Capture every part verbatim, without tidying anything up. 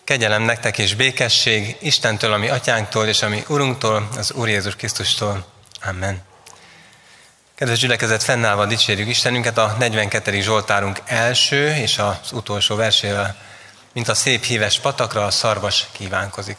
Kegyelem nektek és békesség Istentől, ami atyánktól, és ami Urunktól, az Úr Jézus Krisztustól. Amen. Kedves gyülekezet, fennállva dicsérjük Istenünket a negyvenkettedik Zsoltárunk első és az utolsó versével, mint a szép híves patakra a szarvas kívánkozik.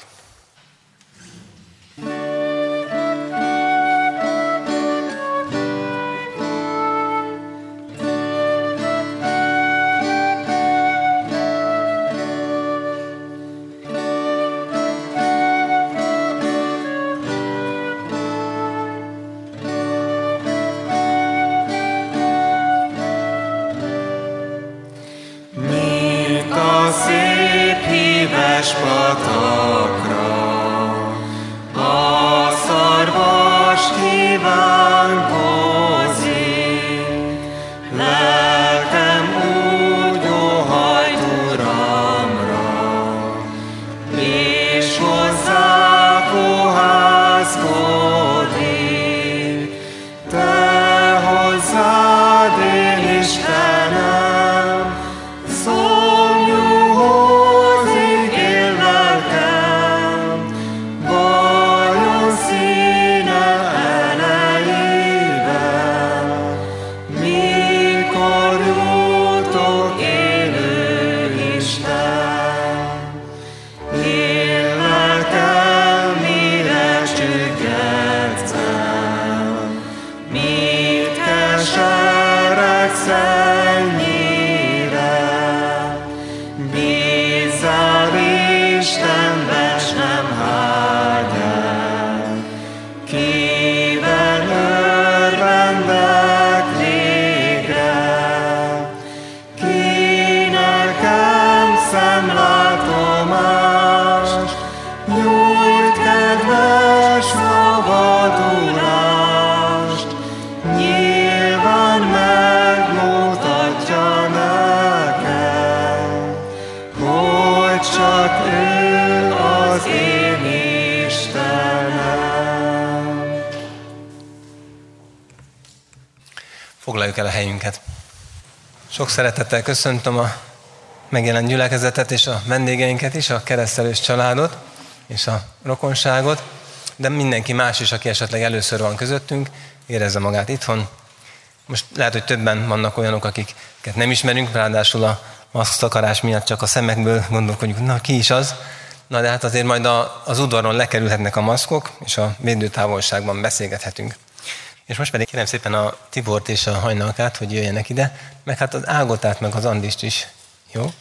Foglaljuk el a helyünket. Sok szeretettel köszöntöm a megjelent gyülekezetet és a vendégeinket is, a keresztelős családot és a rokonságot, de mindenki más is, aki esetleg először van közöttünk, érezze magát itthon. Most lehet, hogy többen vannak olyanok, akiket nem ismerünk, ráadásul a maszkszakarás miatt csak a szemekből gondolkodjuk, na ki is az? Na de hát azért majd a, az udvaron lekerülhetnek a maszkok, és a védőtávolságban beszélgethetünk. És most pedig kérem szépen a Tibort és a Hajnalkát, hogy jöjjenek ide, meg hát az Ágotát, meg az Andist is. Jó?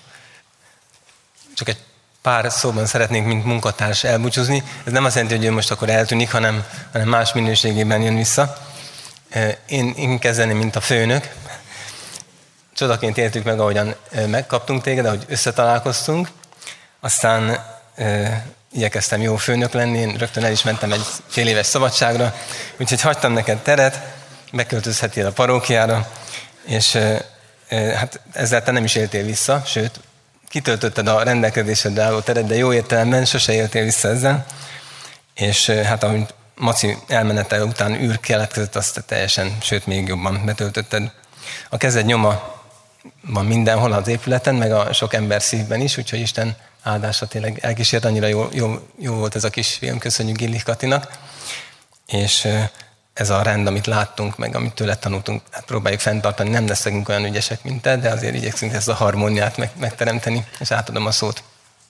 Csak egy pár szóban szeretnénk, mint munkatárs elbúcsúzni. Ez nem azt jelenti, hogy ő most akkor eltűnik, hanem, hanem más minőségében jön vissza. Én, én kezdeném, mint a főnök. Csodaként éltük meg, ahogyan megkaptunk téged, ahogy összetalálkoztunk. Aztán e, igyekeztem jó főnök lenni, én rögtön el is mentem egy fél éves szabadságra, úgyhogy hagytam neked teret, beköltözhetél a parókiára, és e, e, hát ezzel te nem is éltél vissza, sőt, kitöltötted a rendelkezésedre álló teret, de jó értelemben sose éltél vissza ezzel, és e, hát ahogy Maci elmenete után űr keletkezett, azt te teljesen, sőt még jobban betöltötted. A kezed nyoma van mindenhol az épületen, meg a sok ember szívben is, úgyhogy Isten áldása tényleg elkísért, annyira jó, jó, jó volt ez a kis film, köszönjük Gillik Katinak. És ez a rend, amit láttunk, meg amit tőle tanultunk, hát próbáljuk fenntartani, nem leszünk olyan ügyesek, mint te, de azért igyekszünk ezt a harmóniát meg, megteremteni, és átadom a szót.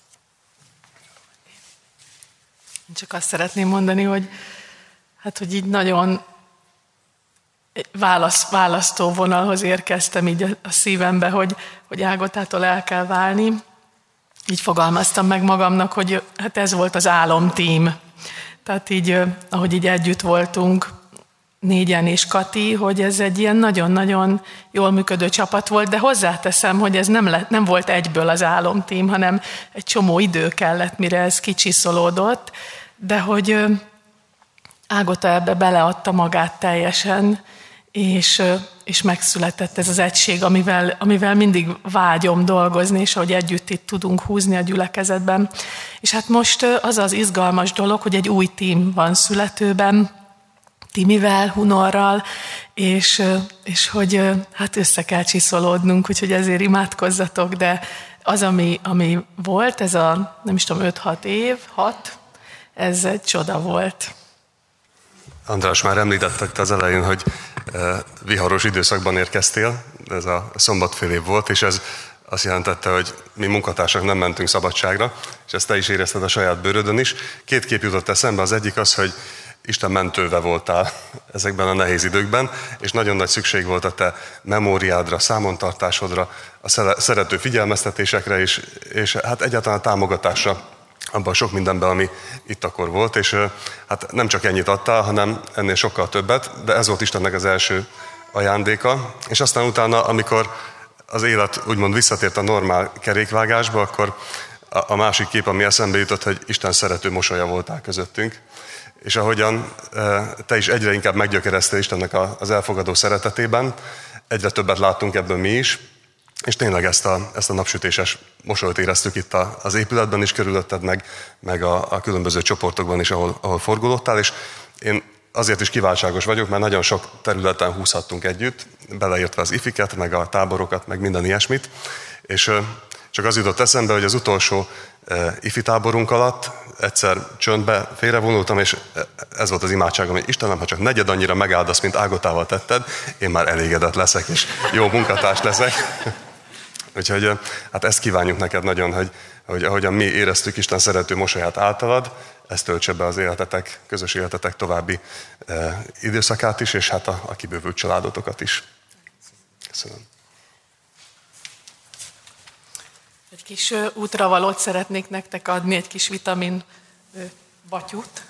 Csak azt szeretném mondani, hogy hát, hogy így nagyon válasz, választóvonalhoz érkeztem így a szívembe, hogy, hogy Ágotától el kell válni. Így fogalmaztam meg magamnak, hogy hát ez volt az álomtím. Tehát így, ahogy így együtt voltunk, négyen és Kati, hogy ez egy ilyen nagyon-nagyon jól működő csapat volt, de hozzáteszem, hogy ez nem, lett, nem volt egyből az álomtím, hanem egy csomó idő kellett, mire ez kicsiszolódott, de hogy Ágota ebbe beleadta magát teljesen, és, és megszületett ez az egység, amivel, amivel mindig vágyom dolgozni, és ahogy együtt itt tudunk húzni a gyülekezetben. És hát most az az izgalmas dolog, hogy egy új tím van születőben, Timivel, Hunorral, és, és hogy hát össze kell csiszolódnunk, úgyhogy ezért imádkozzatok, de, az, ami, ami volt, ez a, nem is tudom, öt-hat év, hat, ez egy csoda volt. András már említett az elején, hogy viharos időszakban érkeztél, ez a szombatfél év volt, és ez azt jelentette, hogy mi munkatársak nem mentünk szabadságra, és ezt te is érezted a saját bőrödön is. Két kép jutott eszembe, az egyik az, hogy Isten mentőve voltál ezekben a nehéz időkben, és nagyon nagy szükség volt a te memóriádra, számontartásodra, a szerető figyelmeztetésekre, és, és hát egyáltalán a támogatásra abban sok mindenben, ami itt akkor volt, és hát nem csak ennyit adtál, hanem ennél sokkal többet, de ez volt Istennek az első ajándéka, és aztán utána, amikor az élet úgymond visszatért a normál kerékvágásba, akkor a másik kép, ami eszembe jutott, hogy Isten szerető mosolya voltál közöttünk, és ahogyan te is egyre inkább meggyökereztél Istennek az elfogadó szeretetében, egyre többet láttunk ebből mi is, és tényleg ezt a, ezt a napsütéses mosolyt éreztük itt az épületben is körülötted, meg, meg a, a különböző csoportokban is, ahol, ahol forgolódtál, és én azért is kiváltságos vagyok, mert nagyon sok területen húzhattunk együtt, beleértve az ifiket, meg a táborokat, meg minden ilyesmit, és csak az jutott eszembe, hogy az utolsó ifi táborunk alatt egyszer csöndbe félrevonultam, és ez volt az imádságom, hogy Istenem, ha csak negyed annyira megáldasz, mint Ágotával tetted, én már elégedett leszek, és jó munkatárs leszek. Úgyhogy hát ezt kívánjuk neked nagyon, hogy, hogy ahogyan mi éreztük Isten szerető mosolyát általad, ezt töltse be az életetek, közös életetek további eh, időszakát is, és hát a, a kibővült családotokat is. Köszönöm. Egy kis útravalót szeretnék nektek adni, egy kis vitamin batyút.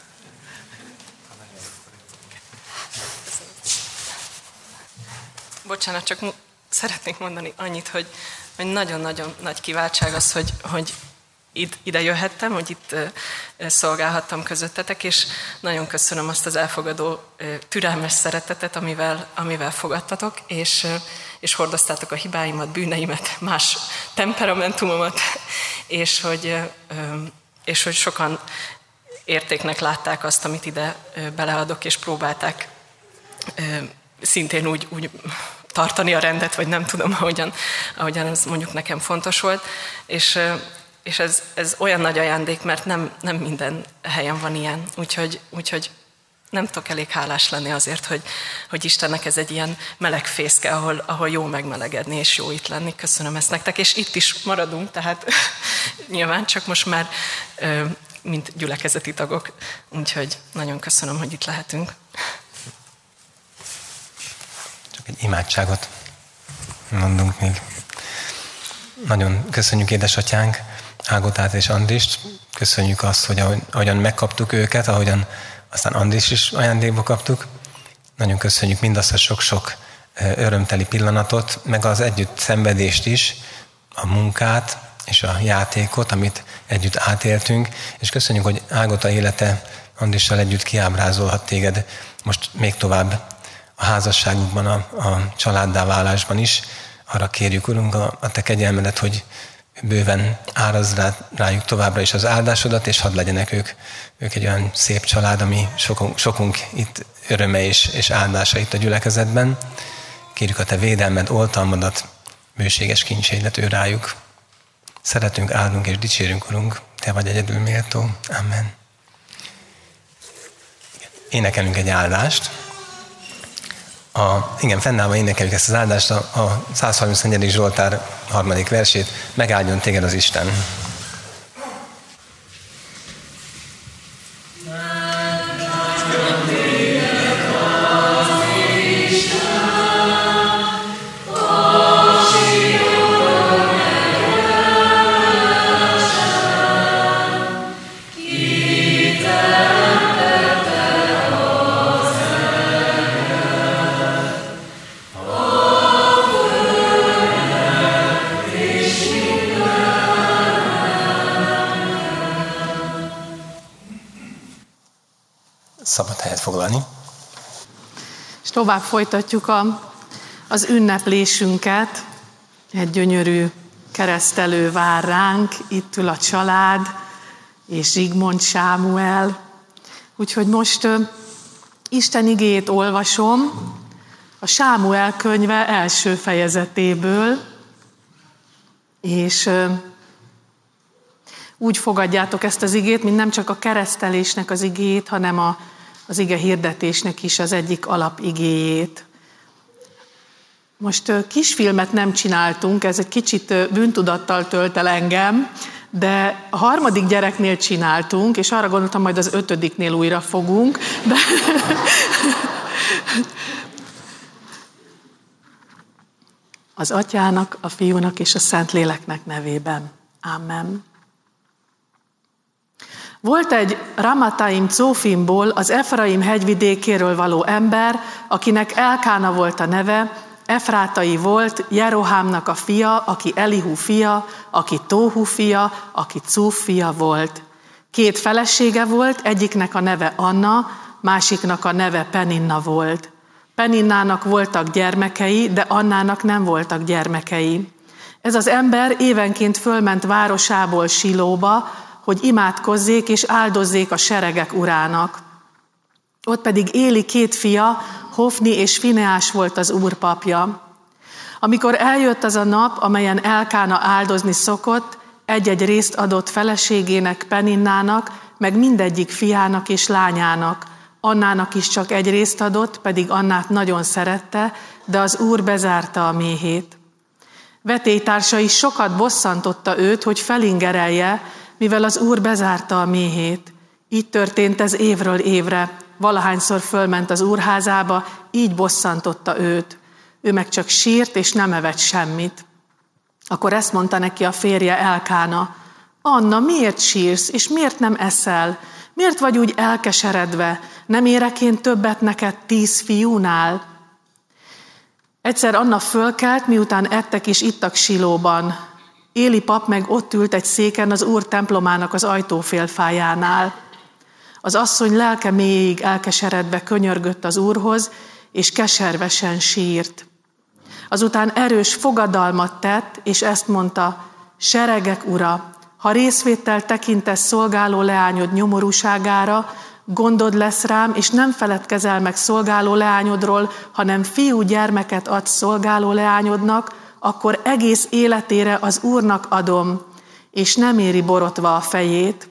Bocsánat, csak szeretnék mondani annyit, hogy, hogy nagyon-nagyon nagy kiváltság az, hogy, hogy ide jöhettem, hogy itt szolgálhattam közöttetek, és nagyon köszönöm azt az elfogadó, türelmes szeretetet, amivel, amivel fogadtatok, és, és hordoztátok a hibáimat, bűneimet, más temperamentumomat, és hogy, és hogy sokan értéknek látták azt, amit ide beleadok, és próbálták szintén úgy, úgy tartani a rendet, vagy nem tudom, ahogyan, ahogyan ez mondjuk nekem fontos volt, és És ez, ez olyan nagy ajándék, mert nem, nem minden helyen van ilyen. Úgyhogy, úgyhogy nem tudok elég hálás lenni azért, hogy, hogy Istennek ez egy ilyen meleg fészke, ahol, ahol jó megmelegedni és jó itt lenni. Köszönöm ezt nektek. És itt is maradunk, tehát nyilván csak most már mint gyülekezeti tagok. Úgyhogy nagyon köszönöm, hogy itt lehetünk. Csak egy imádságot mondunk még. Nagyon köszönjük édesatyánk, Ágotát és Andrist. Köszönjük azt, hogy ahogyan megkaptuk őket, ahogyan aztán Andrist is ajándékba kaptuk. Nagyon köszönjük mindazt a sok-sok örömteli pillanatot, meg az együtt szenvedést is, a munkát és a játékot, amit együtt átéltünk. És köszönjük, hogy Ágota élete Andrissal együtt kiábrázolhat téged most még tovább a házasságukban, a, a családdá válásban is. Arra kérjük, Urunk, a, a te kegyelmedet, hogy bőven árazd rá, rájuk továbbra is az áldásodat, és hadd legyenek ők, ők egy olyan szép család, ami sokunk, sokunk itt öröme és, és áldása itt a gyülekezetben. Kérjük a te védelmed, oltalmadat, bőséges kincseidet ő rájuk. Szeretünk, áldunk és dicsérünk, Urunk, te vagy egyedül méltó. Amen. Énekelünk egy áldást. A, igen, fennállva énekeljük ezt az áldást, a, a százharmincnegyedik Zsoltár harmadik versét, megáldjon téged az Isten. Szabad helyet foglalni. És tovább folytatjuk a, az ünneplésünket. Egy gyönyörű keresztelő vár ránk, itt ül a család, és Zsigmond Sámuel. Úgyhogy most uh, Isten igéjét olvasom a Sámuel könyve első fejezetéből, és uh, úgy fogadjátok ezt az igét, mint nem csak a keresztelésnek az igéjét, hanem a, az ige hirdetésnek is az egyik alapigéjét. Most kisfilmet nem csináltunk, ez egy kicsit bűntudattal tölt el engem, de a harmadik gyereknél csináltunk, és arra gondoltam, majd az ötödiknél újra fogunk. De... Az Atyának, a Fiúnak és a Szentléleknek nevében. Amen. Volt egy Ramataim Cófimból, az Efraim hegyvidékéről való ember, akinek Elkána volt a neve, Efrátai volt, Jerohámnak a fia, aki Elihu fia, aki Tóhu fia, aki Cúf fia volt. Két felesége volt, egyiknek a neve Anna, másiknak a neve Peninna volt. Peninnának voltak gyermekei, de Annának nem voltak gyermekei. Ez az ember évenként fölment városából Silóba, hogy imádkozzék és áldozzék a seregek urának. Ott pedig Éli két fia, Hofni és Fineás volt az Úr papja. Amikor eljött az a nap, amelyen Elkána áldozni szokott, egy-egy részt adott feleségének, Peninnának, meg mindegyik fiának és lányának. Annának is csak egy részt adott, pedig Annát nagyon szerette, de az Úr bezárta a méhét. Vetélytársai sokat bosszantotta őt, hogy felingerelje, mivel az Úr bezárta a méhét. Így történt ez évről évre. Valahányszor fölment az úrházába, így bosszantotta őt. Ő meg csak sírt, és nem evett semmit. Akkor ezt mondta neki a férje Elkána: Anna, miért sírsz, és miért nem eszel? Miért vagy úgy elkeseredve? Nem érek én többet neked tíz fiúnál? Egyszer Anna fölkelt, miután ettek és ittak Silóban. Éli pap meg ott ült egy széken az Úr templomának az ajtófélfájánál. Az asszony lelke mélyig elkeseredve könyörgött az Úrhoz, és keservesen sírt. Azután erős fogadalmat tett, és ezt mondta: Seregek ura, ha részvéttel tekintesz szolgáló leányod nyomorúságára, gondod lesz rám, és nem feledkezel meg szolgáló leányodról, hanem fiú gyermeket adsz szolgáló leányodnak, akkor egész életére az Úrnak adom, és nem éri borotva a fejét.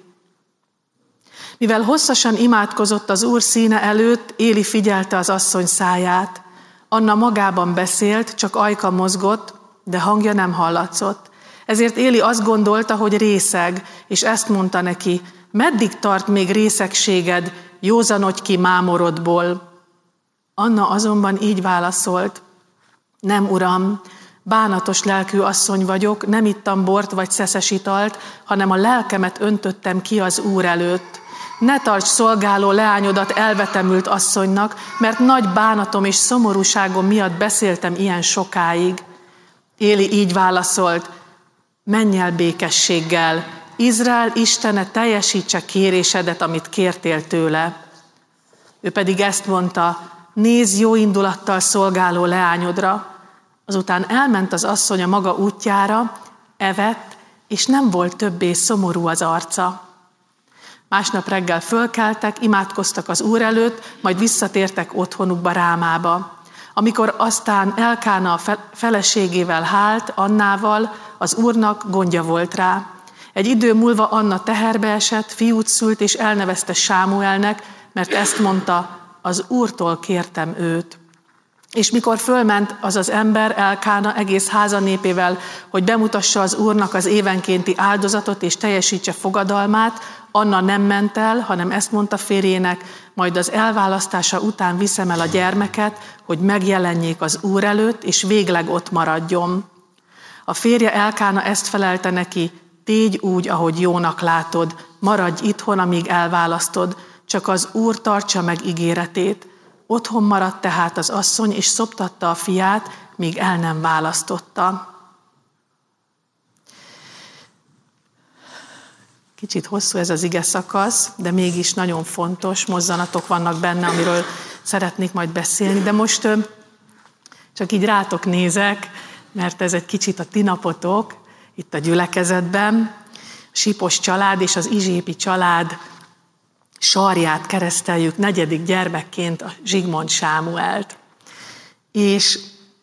Mivel hosszasan imádkozott az Úr színe előtt, Éli figyelte az asszony száját. Anna magában beszélt, csak ajka mozgott, de hangja nem hallatszott. Ezért Éli azt gondolta, hogy részeg, és ezt mondta neki: meddig tart még részegséged, józanodj ki mámorodból. Anna azonban így válaszolt: nem, uram, bánatos lelkű asszony vagyok, nem ittam bort vagy szeszes italt, hanem a lelkemet öntöttem ki az Úr előtt. Ne tarts szolgáló leányodat elvetemült asszonynak, mert nagy bánatom és szomorúságom miatt beszéltem ilyen sokáig. Éli így válaszolt: menj el békességgel, Izrael Istene teljesítse kérésedet, amit kértél tőle. Ő pedig ezt mondta: nézz jó indulattal szolgáló leányodra. Azután elment az asszony a maga útjára, evett, és nem volt többé szomorú az arca. Másnap reggel fölkeltek, imádkoztak az Úr előtt, majd visszatértek otthonukba, Rámába. Amikor aztán Elkána a feleségével hált, Annával, az Úrnak gondja volt rá. Egy idő múlva Anna teherbe esett, fiút szült, és elnevezte Sámuelnek, mert ezt mondta: az Úrtól kértem őt. És mikor fölment az az ember, Elkána egész háza népével, hogy bemutassa az Úrnak az évenkénti áldozatot és teljesítse fogadalmát, Anna nem ment el, hanem ezt mondta férjének: majd az elválasztása után viszem el a gyermeket, hogy megjelenjék az Úr előtt, és végleg ott maradjon. A férje Elkána ezt felelte neki: tégy úgy, ahogy jónak látod, maradj itthon, amíg elválasztod, csak az Úr tartsa meg ígéretét. Otthon maradt tehát az asszony, és szoptatta a fiát, míg el nem választotta. Kicsit hosszú ez az ige szakasz, de mégis nagyon fontos mozzanatok vannak benne, amiről szeretnék majd beszélni. De most csak így rátok nézek, mert ez egy kicsit a ti napotok itt a gyülekezetben. A Sipos család és az Izsépi család sarját kereszteljük negyedik gyermekként, a Zsigmond Sámuelt. És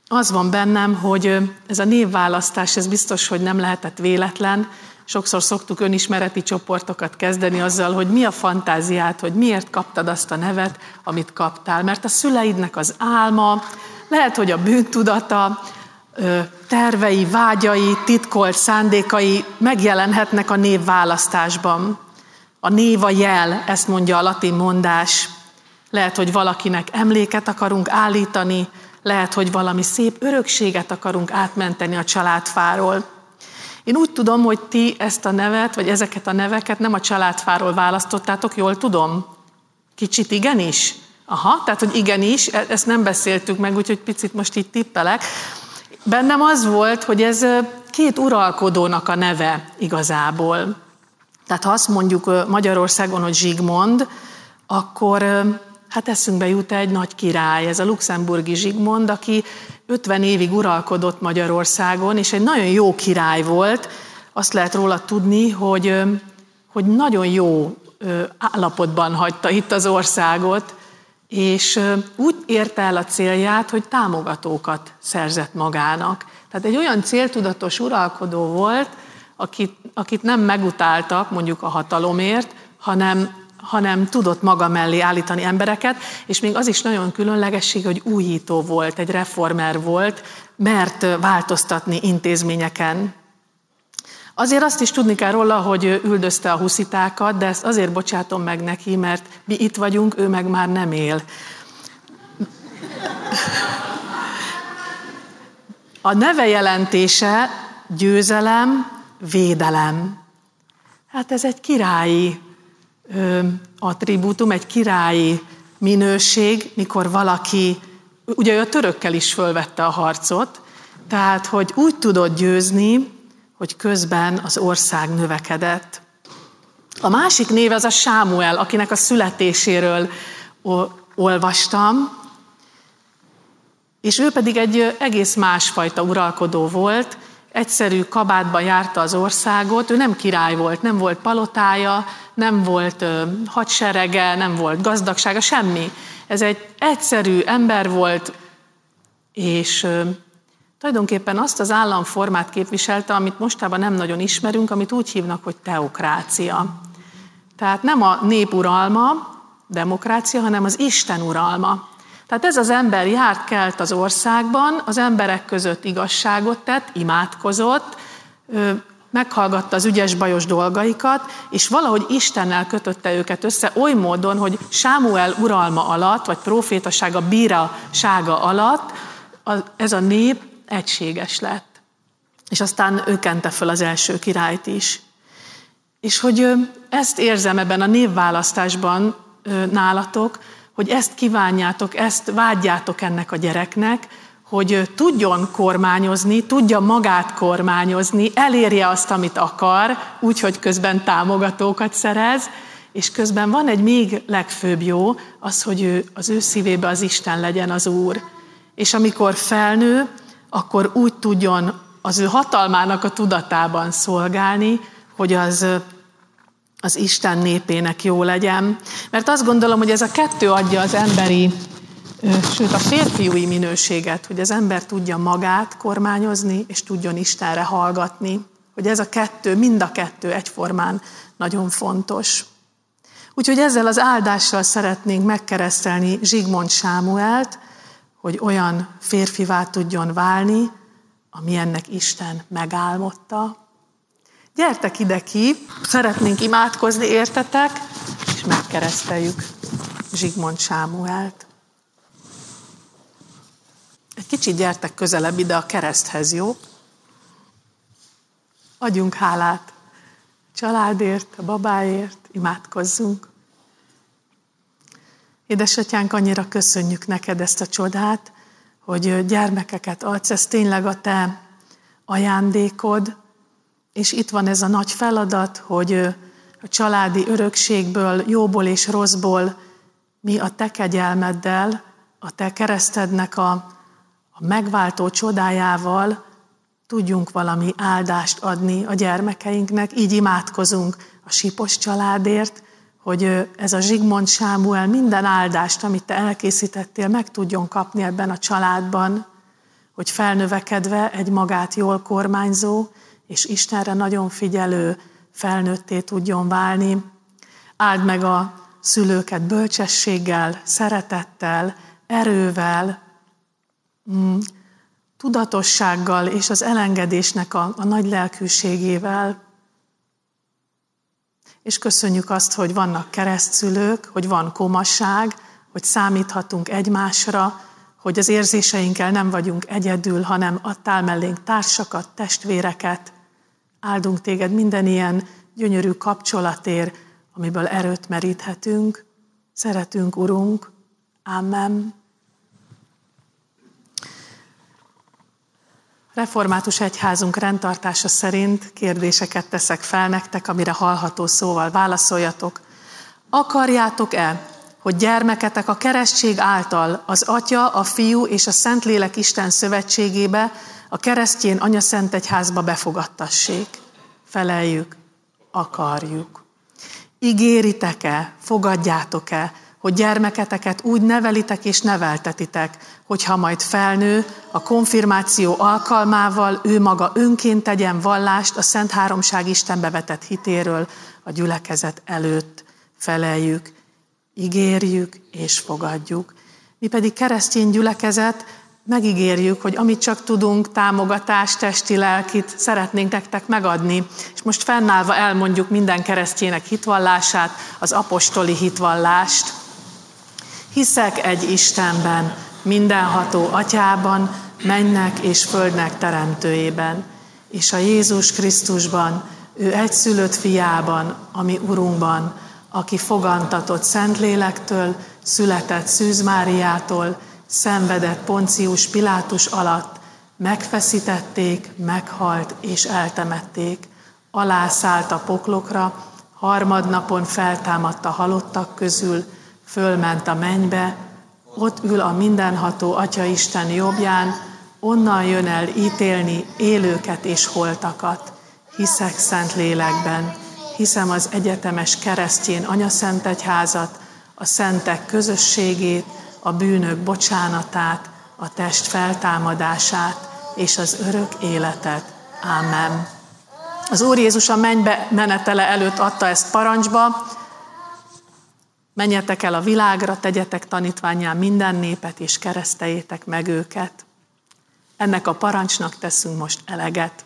az van bennem, hogy ez a névválasztás, ez biztos, hogy nem lehetett véletlen. Sokszor szoktuk önismereti csoportokat kezdeni azzal, hogy mi a fantáziát, hogy miért kaptad azt a nevet, amit kaptál. Mert a szüleidnek az álma, lehet, hogy a bűntudata, tervei, vágyai, titkolt szándékai megjelenhetnek a névválasztásban. A név a jel, ezt mondja a latin mondás. Lehet, hogy valakinek emléket akarunk állítani, lehet, hogy valami szép örökséget akarunk átmenteni a családfáról. Én úgy tudom, hogy ti ezt a nevet, vagy ezeket a neveket nem a családfáról választottátok, jól tudom? Kicsit igenis? Aha, tehát, hogy igenis, ezt nem beszéltük meg, úgyhogy picit most itt tippelek. Bennem az volt, hogy ez két uralkodónak a neve igazából. Tehát ha azt mondjuk Magyarországon, hogy Zsigmond, akkor hát eszünkbe jut egy nagy király, ez a luxemburgi Zsigmond, aki ötven évig uralkodott Magyarországon, és egy nagyon jó király volt. Azt lehet róla tudni, hogy, hogy nagyon jó állapotban hagyta itt az országot, és úgy érte el a célját, hogy támogatókat szerzett magának. Tehát egy olyan céltudatos uralkodó volt, akit, akit nem megutáltak mondjuk a hatalomért, hanem, hanem tudott maga mellé állítani embereket, és még az is nagyon különlegesség, hogy újító volt, egy reformer volt, mert változtatni intézményeken. Azért azt is tudni kell róla, hogy üldözte a huszitákat, de ezt azért bocsátom meg neki, mert mi itt vagyunk, ő meg már nem él. A neve jelentése győzelem, védelem. Hát ez egy királyi ö, attribútum, egy királyi minőség, mikor valaki, ugye ő a törökkel is fölvette a harcot, tehát hogy úgy tudott győzni, hogy közben az ország növekedett. A másik név az a Sámuel, akinek a születéséről olvastam, és ő pedig egy egész másfajta uralkodó volt, egyszerű kabátban járta az országot, ő nem király volt, nem volt palotája, nem volt hadserege, nem volt gazdagsága, semmi. Ez egy egyszerű ember volt, és tulajdonképpen azt az államformát képviselte, amit mostában nem nagyon ismerünk, amit úgy hívnak, hogy teokrácia. Tehát nem a nép uralma, demokrácia, hanem az Isten uralma. Tehát ez az ember járt, kelt az országban, az emberek között igazságot tett, imádkozott, meghallgatta az ügyes-bajos dolgaikat, és valahogy Istennel kötötte őket össze oly módon, hogy Sámuel uralma alatt, vagy profétasága, bírasága alatt ez a nép egységes lett. És aztán ő kente föl az első királyt is. És hogy ezt érzem ebben a névválasztásban nálatok, hogy ezt kívánjátok, ezt vágyjátok ennek a gyereknek, hogy tudjon kormányozni, tudja magát kormányozni, elérje azt, amit akar, úgyhogy közben támogatókat szerez, és közben van egy még legfőbb jó, az, hogy ő, az ő szívébe az Isten legyen az Úr. És amikor felnő, akkor úgy tudjon az ő hatalmának a tudatában szolgálni, hogy az, az Isten népének jó legyen. Mert azt gondolom, hogy ez a kettő adja az emberi, sőt a férfiúi minőséget, hogy az ember tudja magát kormányozni, és tudjon Istenre hallgatni. Hogy ez a kettő, mind a kettő egyformán nagyon fontos. Úgyhogy ezzel az áldással szeretnénk megkeresztelni Zsigmond Sámuelt, hogy olyan férfivá tudjon válni, ami ennek Isten megálmodta. Gyertek ide ki, szeretnénk imádkozni, értetek, és megkereszteljük Zsigmond Sámuelt. Egy kicsit gyertek közelebb ide a kereszthez, jó? Adjunk hálát a családért, a babáért, imádkozzunk. Édesatyánk, annyira köszönjük neked ezt a csodát, hogy gyermekeket adsz, ez tényleg a te ajándékod, és itt van ez a nagy feladat, hogy a családi örökségből, jóból és rosszból mi a te kegyelmeddel, a te keresztednek a, a megváltó csodájával tudjunk valami áldást adni a gyermekeinknek. Így imádkozunk a Sipos családért, hogy ez a Zsigmond Sámuel minden áldást, amit te elkészítettél, meg tudjon kapni ebben a családban. hogy felnövekedve egy magát jól kormányzó és Istenre nagyon figyelő felnőtté tudjon válni. Áld meg a szülőket bölcsességgel, szeretettel, erővel, mm, tudatossággal és az elengedésnek a, a nagy lelkűségével. És köszönjük azt, hogy vannak keresztszülők, hogy van komasság, hogy számíthatunk egymásra, hogy az érzéseinkkel nem vagyunk egyedül, hanem adtál mellénk társakat, testvéreket. Áldunk téged minden ilyen gyönyörű kapcsolatért, amiből erőt meríthetünk. Szeretünk, Urunk. Amen. Református egyházunk rendtartása szerint kérdéseket teszek fel nektek, amire hallható szóval válaszoljatok. Akarjátok-e, hogy gyermeketek a keresztség által az Atya, a Fiú és a Szentlélek Isten szövetségébe, a keresztjén anyaszentegyházba befogadtassék? Feleljük, akarjuk. Ígéritek-e, fogadjátok-e, hogy gyermeketeket úgy nevelitek és neveltetitek, hogyha majd felnő, a konfirmáció alkalmával ő maga önként tegyen vallást a Szent Háromság Istenbe vetett hitéről a gyülekezet előtt? Feleljük, ígérjük és fogadjuk. Mi pedig keresztény gyülekezet megígérjük, hogy amit csak tudunk, támogatást, testi, lelkit szeretnénk nektek megadni. És most fennállva elmondjuk minden keresztjének hitvallását, az apostoli hitvallást. Hiszek egy Istenben, mindenható Atyában, mennek és földnek teremtőjében, és a Jézus Krisztusban, ő egyszülött fiában, ami Urunkban, aki fogantatott Szentlélektől, született Szűz Máriától, szenvedett Poncius Pilátus alatt, megfeszítették, meghalt és eltemették, alászállt a poklokra, harmadnapon feltámadt a halottak közül, fölment a mennybe, ott ül a mindenható Atyaisten jobbján, onnan jön el ítélni élőket és holtakat. Hiszek Szentlélekben, hiszem az egyetemes keresztjén anyaszentegyházat, a szentek közösségét, a bűnök bocsánatát, a test feltámadását és az örök életet. Ámen. Az Úr Jézus a mennybe menetele előtt adta ezt parancsba: menjetek el a világra, tegyetek tanítvánnyá minden népet, és kereszteljétek meg őket. Ennek a parancsnak teszünk most eleget.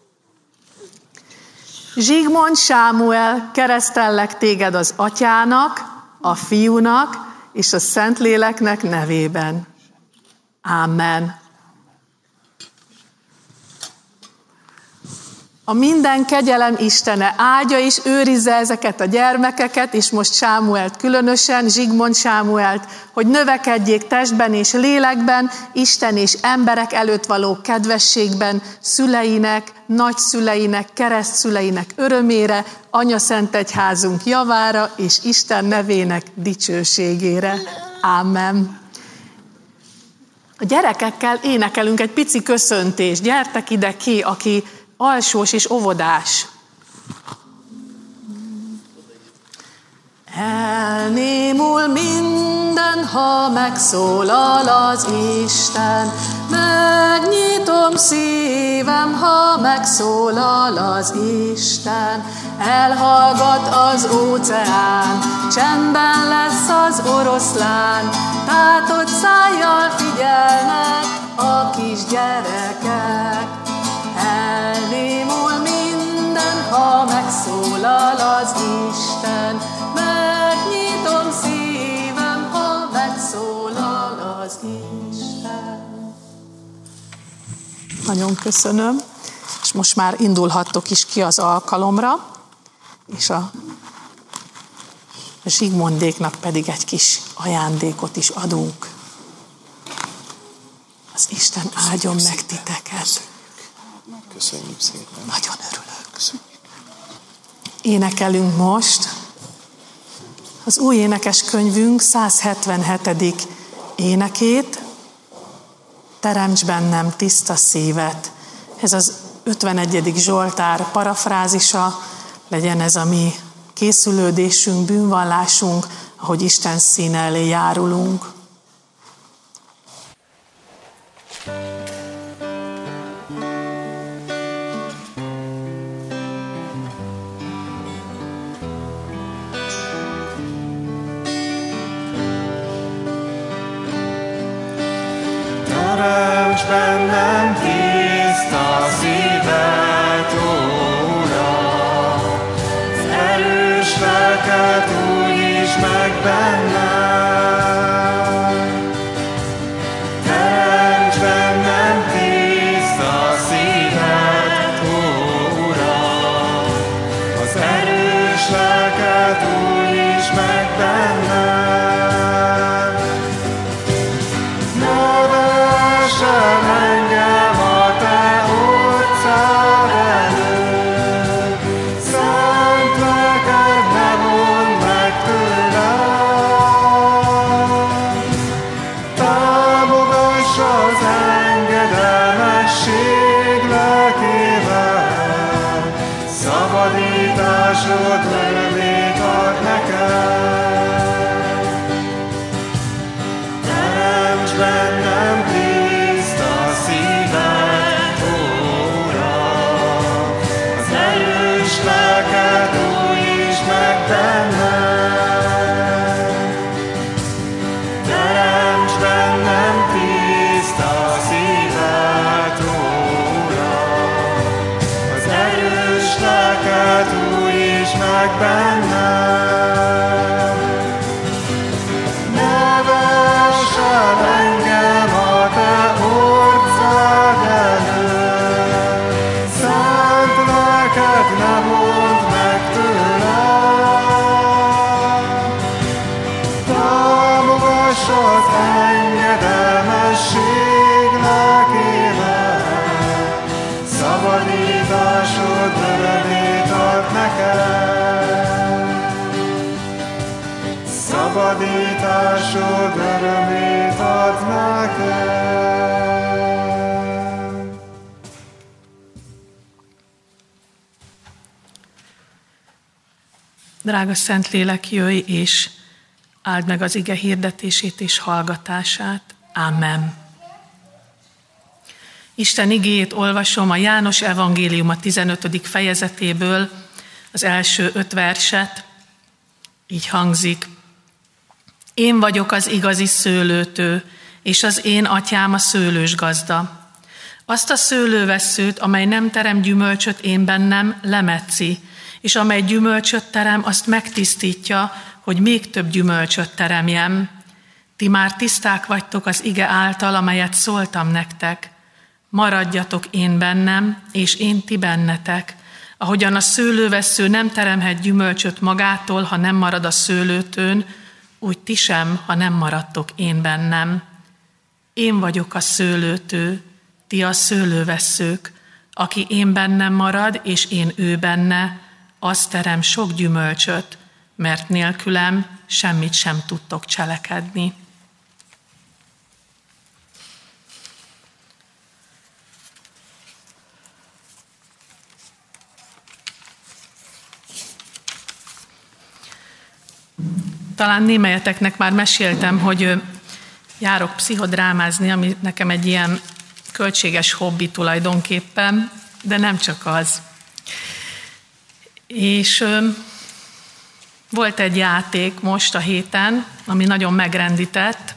Zsigmond Sámuel, keresztellek téged az Atyának, a Fiúnak és a Szentléleknek nevében. Ámen. A minden kegyelem Istene áldja és őrizze ezeket a gyermekeket, és most Sámuelt különösen, Zsigmond Sámuelt, hogy növekedjék testben és lélekben, Isten és emberek előtt való kedvességben, szüleinek, nagyszüleinek, keresztszüleinek örömére, anyaszentegyházunk javára és Isten nevének dicsőségére. Ámen. A gyerekekkel énekelünk egy pici köszöntést. Gyertek ide ki, aki alsós és óvodás. Elnémul minden, ha megszólal az Isten. Megnyitom szívem, ha megszólal az Isten. Elhallgat az óceán, csendben lesz az oroszlán. Tátott szájjal figyelnek a kisgyerekek. Elnémul minden, ha megszólal az Isten. Megnyitom szívem, ha megszólal az Isten. Nagyon köszönöm, és most már indulhattok is ki az alkalomra, és a Zsigmondéknak pedig egy kis ajándékot is adunk. Az Isten áldjon meg titeket. Köszönjük szépen. Nagyon örülök. Köszönjük. Énekelünk most az új énekeskönyvünk száz hetvenhetedik énekét, Teremts bennem tiszta szívet. Ez az ötvenegyedik Zsoltár parafrázisa, legyen ez a mi készülődésünk, bűnvallásunk, ahogy Isten színe elé járulunk. bennem tiszta szívet, Uram, az erős lelket újítsd meg bennem. Teremts bennem tiszta szívet, Uram, az erős lelket újítsd meg bennem. Engem a te orcád előtt, szent lelked ne vondd meg tőlem. Támogass az engedelmesség lelkével, szabadításod örömét ad nekem. Teremts bennem tiszta szívet, Uram, az erős lelket újítsd meg bennem. Teremts bennem tiszta szívet, Uram, az erős lelket újítsd meg bennem. Ne vess el engem a te orcád előtt, szent lelked ne vondd meg tőlem. Támogass az engedelmesség lelkével, szabadításod örömét ad nekem. Szabadításod örömét ad nekem. Drága Szentlélek, jöjj és áld meg az ige hirdetését és hallgatását. Ámen. Isten igéjét olvasom a János evangélium a tizenötödik fejezetéből, az első öt verset. Így hangzik. Én vagyok az igazi szőlőtő, és az én atyám a szőlősgazda. Azt a szőlővesszőt, amely nem terem gyümölcsöt én bennem, lemetszi, és amely gyümölcsöt terem, azt megtisztítja, hogy még több gyümölcsöt teremjem. Ti már tiszták vagytok az ige által, amelyet szóltam nektek. Maradjatok én bennem, és én ti bennetek. Ahogyan a szőlővessző nem teremhet gyümölcsöt magától, ha nem marad a szőlőtőn, úgy ti sem, ha nem maradtok én bennem. Én vagyok a szőlőtő, ti a szőlővesszők. Aki én bennem marad, és én ő benne, az terem sok gyümölcsöt, mert nélkülem semmit sem tudtok cselekedni. Talán némelyeteknek már meséltem, hogy járok pszichodrámázni, ami nekem egy ilyen költséges hobbi tulajdonképpen, de nem csak az. És volt egy játék most a héten, ami nagyon megrendített.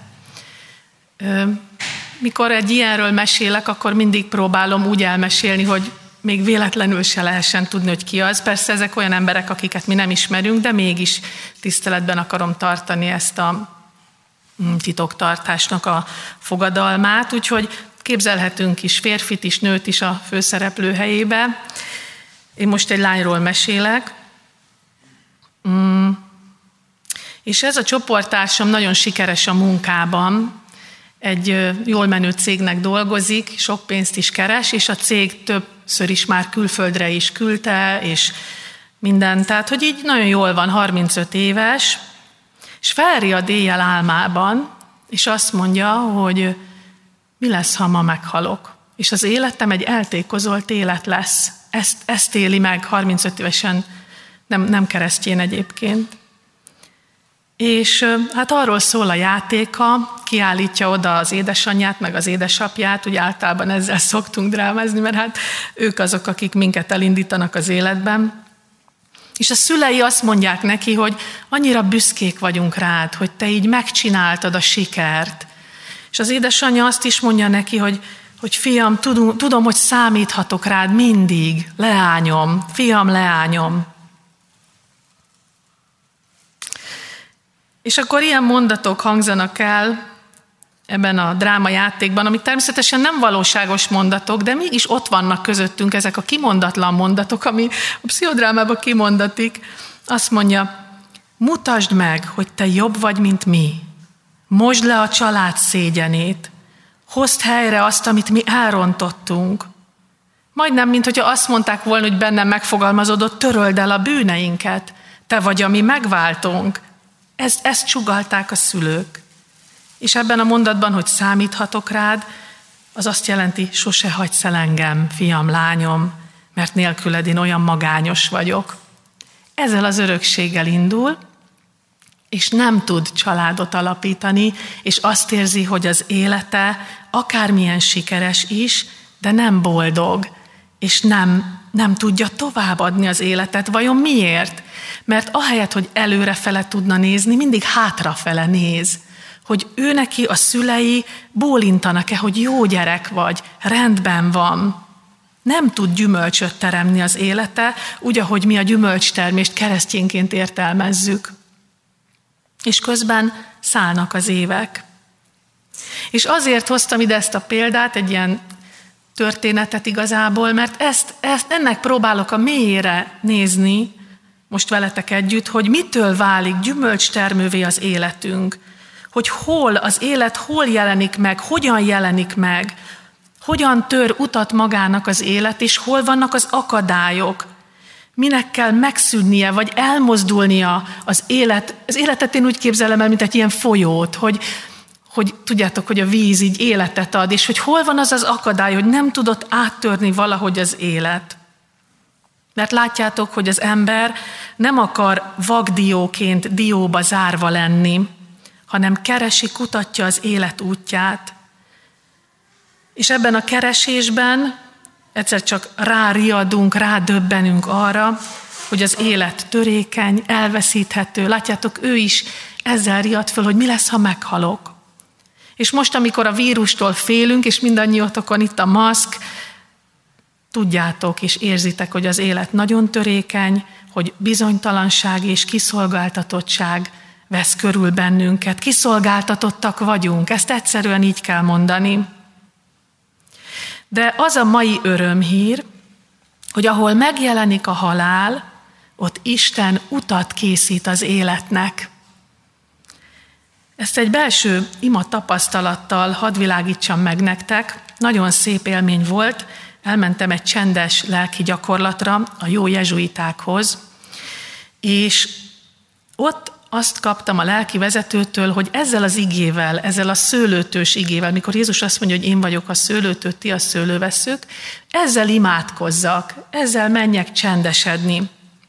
Mikor egy ilyenről mesélek, akkor mindig próbálom úgy elmesélni, hogy még véletlenül se lehessen tudni, hogy ki az. Persze ezek olyan emberek, akiket mi nem ismerünk, de mégis tiszteletben akarom tartani ezt a titoktartásnak a fogadalmát. Úgyhogy képzelhetünk is férfit is, nőt is a főszereplő helyébe. Én most egy lányról mesélek. Mm. És ez a csoporttársam nagyon sikeres a munkában. Egy jól menő cégnek dolgozik, sok pénzt is keres, és a cég többször is már külföldre is küldte, és minden. Tehát, hogy így nagyon jól van, harmincöt éves, és felriad éjjel álmában, és azt mondja, hogy mi lesz, ha ma meghalok. És az életem egy eltékozolt élet lesz. Ezt, ezt éli meg harmincöt évesen, nem, nem keresztjén egyébként. És hát arról szól a játéka, kiállítja oda az édesanyját, meg az édesapját, ugye általában ezzel szoktunk drámázni, mert hát ők azok, akik minket elindítanak az életben. És a szülei azt mondják neki, hogy annyira büszkék vagyunk rád, hogy te így megcsináltad a sikert. És az édesanyja azt is mondja neki, hogy hogy fiam, tudom, tudom, hogy számíthatok rád mindig, leányom, fiam, leányom. És akkor ilyen mondatok hangzanak el ebben a drámajátékban, amik természetesen nem valóságos mondatok, de mégis ott vannak közöttünk ezek a kimondatlan mondatok, ami a pszichodrámában kimondatik. Azt mondja, mutasd meg, hogy te jobb vagy, mint mi. Mosd le a család szégyenét. Hozd helyre azt, amit mi elrontottunk. Majdnem, mint hogyha azt mondták volna, hogy bennem megfogalmazódott, töröld el a bűneinket. Te vagy a mi megváltónk. Ezt, ezt sugallták a szülők. És ebben a mondatban, hogy számíthatok rád, az azt jelenti, sose hagysz el engem, fiam, lányom, mert nélküled én olyan magányos vagyok. Ezzel az örökséggel indul, és nem tud családot alapítani, és azt érzi, hogy az élete akármilyen sikeres is, de nem boldog, és nem, nem tudja továbbadni az életet. Vajon miért? Mert ahelyett, hogy előrefele tudna nézni, mindig hátrafele néz. Hogy ő neki a szülei bólintanak-e, hogy jó gyerek vagy, rendben van. Nem tud gyümölcsöt teremni az élete, úgy, ahogy mi a gyümölcstermést keresztényként értelmezzük. És közben szállnak az évek. És azért hoztam ide ezt a példát, egy ilyen történetet igazából, mert ezt, ezt, ennek próbálok a mélyére nézni, most veletek együtt, hogy mitől válik gyümölcstermővé az életünk, hogy hol az élet, hol jelenik meg, hogyan jelenik meg, hogyan tör utat magának az élet, és hol vannak az akadályok, minek kell megszűnnie, vagy elmozdulnia az élet. Az életet én úgy képzelem el, mint egy ilyen folyót, hogy, hogy tudjátok, hogy a víz így életet ad, és hogy hol van az az akadály, hogy nem tudott áttörni valahogy az élet. Mert látjátok, hogy az ember nem akar vagdióként dióba zárva lenni, hanem keresi, kutatja az élet útját. És ebben a keresésben egyszer csak ráriadunk, rádöbbenünk arra, hogy az élet törékeny, elveszíthető. Látjátok, ő is ezzel riad föl, hogy mi lesz, ha meghalok. És most, amikor a vírustól félünk, és mindannyiatokon itt a maszk, tudjátok és érzitek, hogy az élet nagyon törékeny, hogy bizonytalanság és kiszolgáltatottság vesz körül bennünket. Kiszolgáltatottak vagyunk, ezt egyszerűen így kell mondani. De az a mai örömhír, hogy ahol megjelenik a halál, ott Isten utat készít az életnek. Ezt egy belső ima tapasztalattal hadd világítsam meg nektek. Nagyon szép élmény volt. Elmentem egy csendes lelki gyakorlatra a jó jezsuitákhoz, és ott azt kaptam a lelki vezetőtől, hogy ezzel az igével, ezzel a szőlőtős igével, mikor Jézus azt mondja, hogy én vagyok a szőlőtő, ti a szőlőveszők, ezzel imádkozzak, ezzel menjek csendesedni.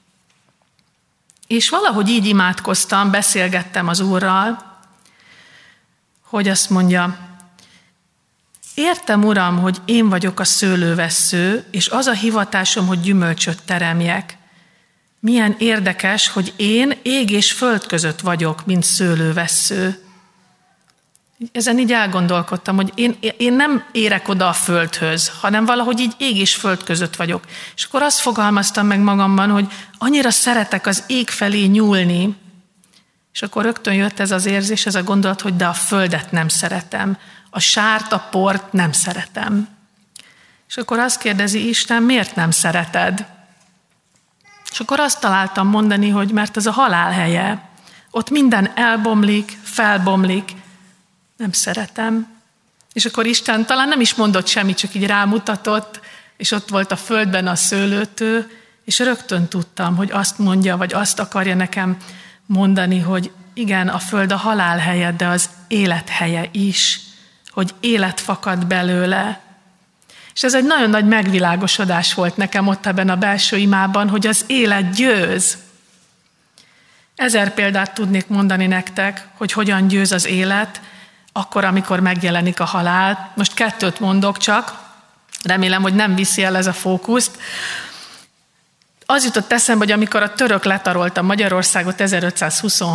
És valahogy így imádkoztam, beszélgettem az Úrral, hogy azt mondja, értem, Uram, hogy én vagyok a szőlővessző, és az a hivatásom, hogy gyümölcsöt teremjek. Milyen érdekes, hogy én ég és föld között vagyok, mint szőlővessző. Ezen így elgondolkodtam, hogy én, én nem érek oda a földhöz, hanem valahogy így ég és föld között vagyok. És akkor azt fogalmaztam meg magamban, hogy annyira szeretek az ég felé nyúlni, és akkor rögtön jött ez az érzés, ez a gondolat, hogy de a földet nem szeretem, a sárt, a port nem szeretem. És akkor azt kérdezi Isten, miért nem szereted? És akkor azt találtam mondani, hogy mert ez a halál helye, ott minden elbomlik, felbomlik, nem szeretem. És akkor Isten talán nem is mondott semmit, csak így rámutatott, és ott volt a földben a szőlőtő, és rögtön tudtam, hogy azt mondja, vagy azt akarja nekem mondani, hogy igen, a föld a halál helye, de az élet helye is, hogy élet fakad belőle. És ez egy nagyon nagy megvilágosodás volt nekem ott ebben a belső imában, hogy az élet győz. Ezer példát tudnék mondani nektek, hogy hogyan győz az élet, akkor, amikor megjelenik a halál. Most kettőt mondok csak, remélem, hogy nem viszi el ez a fókuszt. Az jutott eszembe, hogy amikor a török letarolta Magyarországot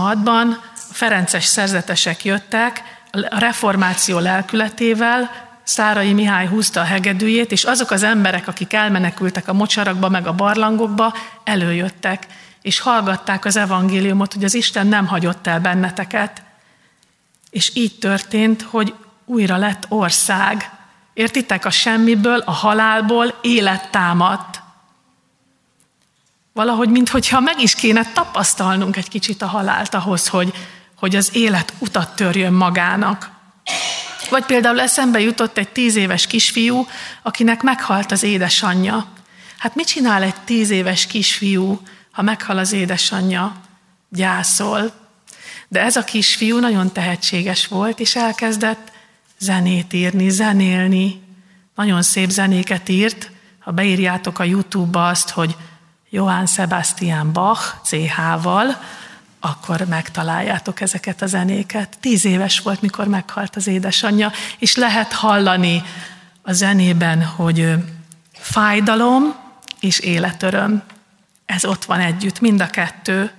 ezerötszázhuszonhatban, a ferences szerzetesek jöttek, a reformáció lelkületével, Szárai Mihály húzta a hegedűjét, és azok az emberek, akik elmenekültek a mocsarakba, meg a barlangokba, előjöttek, és hallgatták az evangéliumot, hogy az Isten nem hagyott el benneteket. És így történt, hogy újra lett ország. Értitek? A semmiből, a halálból élet támadt. Valahogy, minthogyha meg is kéne tapasztalnunk egy kicsit a halált ahhoz, hogy, hogy az élet utat törjön magának. Vagy például eszembe jutott egy tíz éves kisfiú, akinek meghalt az édesanyja. Hát mit csinál egy tíz éves kisfiú, ha meghal az édesanyja? Gyászol. De ez a kisfiú nagyon tehetséges volt, és elkezdett zenét írni, zenélni. Nagyon szép zenéket írt. Ha beírjátok a YouTube-ba azt, hogy Johann Sebastian Bach cé há-val, akkor megtaláljátok ezeket a zenéket. Tíz éves volt, mikor meghalt az édesanyja, és lehet hallani a zenében, hogy fájdalom és életöröm. Ez ott van együtt, mind a kettő.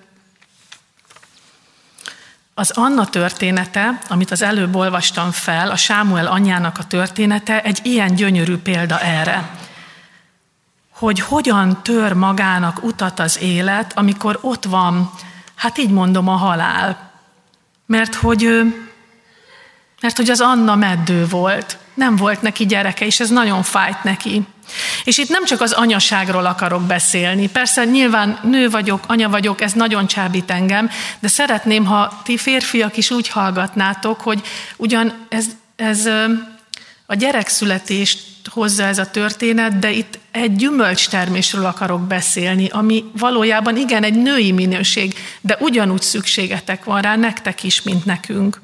Az Anna története, amit az előbb olvastam fel, a Sámuel anyjának a története, egy ilyen gyönyörű példa erre. Hogy hogyan tör magának utat az élet, amikor ott van, hát így mondom, a halál. Mert hogy, mert hogy az Anna meddő volt, nem volt neki gyereke, és ez nagyon fájt neki. És itt nem csak az anyaságról akarok beszélni. Persze nyilván nő vagyok, anya vagyok, ez nagyon csábít engem, de szeretném, ha ti férfiak is úgy hallgatnátok, hogy ugyan ez, ez a gyerekszületést hozza ez a történet, de itt egy gyümölcstermésről akarok beszélni, ami valójában igen egy női minőség, de ugyanúgy szükségetek van rá, nektek is, mint nekünk.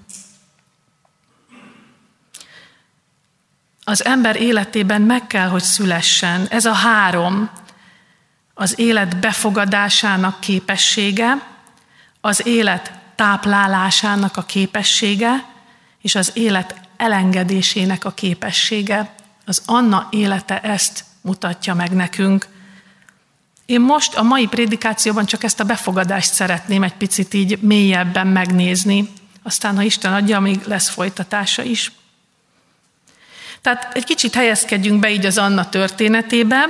Az ember életében meg kell, hogy szülessen. Ez a három, az élet befogadásának képessége, az élet táplálásának a képessége, és az élet elengedésének a képessége. Az Anna élete ezt mutatja meg nekünk. Én most a mai prédikációban csak ezt a befogadást szeretném egy picit így mélyebben megnézni. Aztán, ha Isten adja, még lesz folytatása is. Tehát egy kicsit helyezkedjünk be így az Anna történetébe.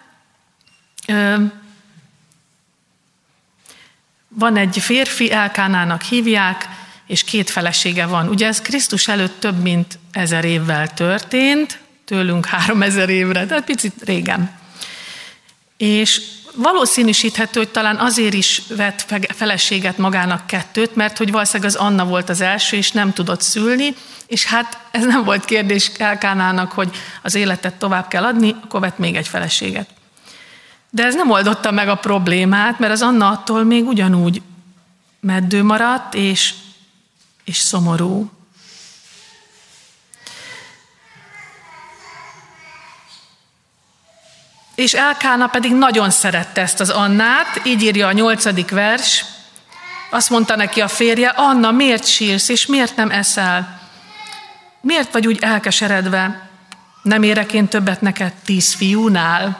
Van egy férfi, Elkánának hívják, és két felesége van. Ugye ez Krisztus előtt több mint ezer évvel történt, tőlünk háromezer évre, tehát picit régen. És valószínűsíthető, hogy talán azért is vett feleséget magának kettőt, mert hogy valószínűleg az Anna volt az első, és nem tudott szülni, és hát ez nem volt kérdés Elkánának, hogy az életet tovább kell adni, akkor vett még egy feleséget. De ez nem oldotta meg a problémát, mert az Anna attól még ugyanúgy meddő maradt, és, és szomorú. És Elkána pedig nagyon szerette ezt az Annát, így írja a nyolcadik vers. Azt mondta neki a férje, Anna, miért sírsz, és miért nem eszel? Miért vagy úgy elkeseredve? Nem érek én többet neked tíz fiúnál?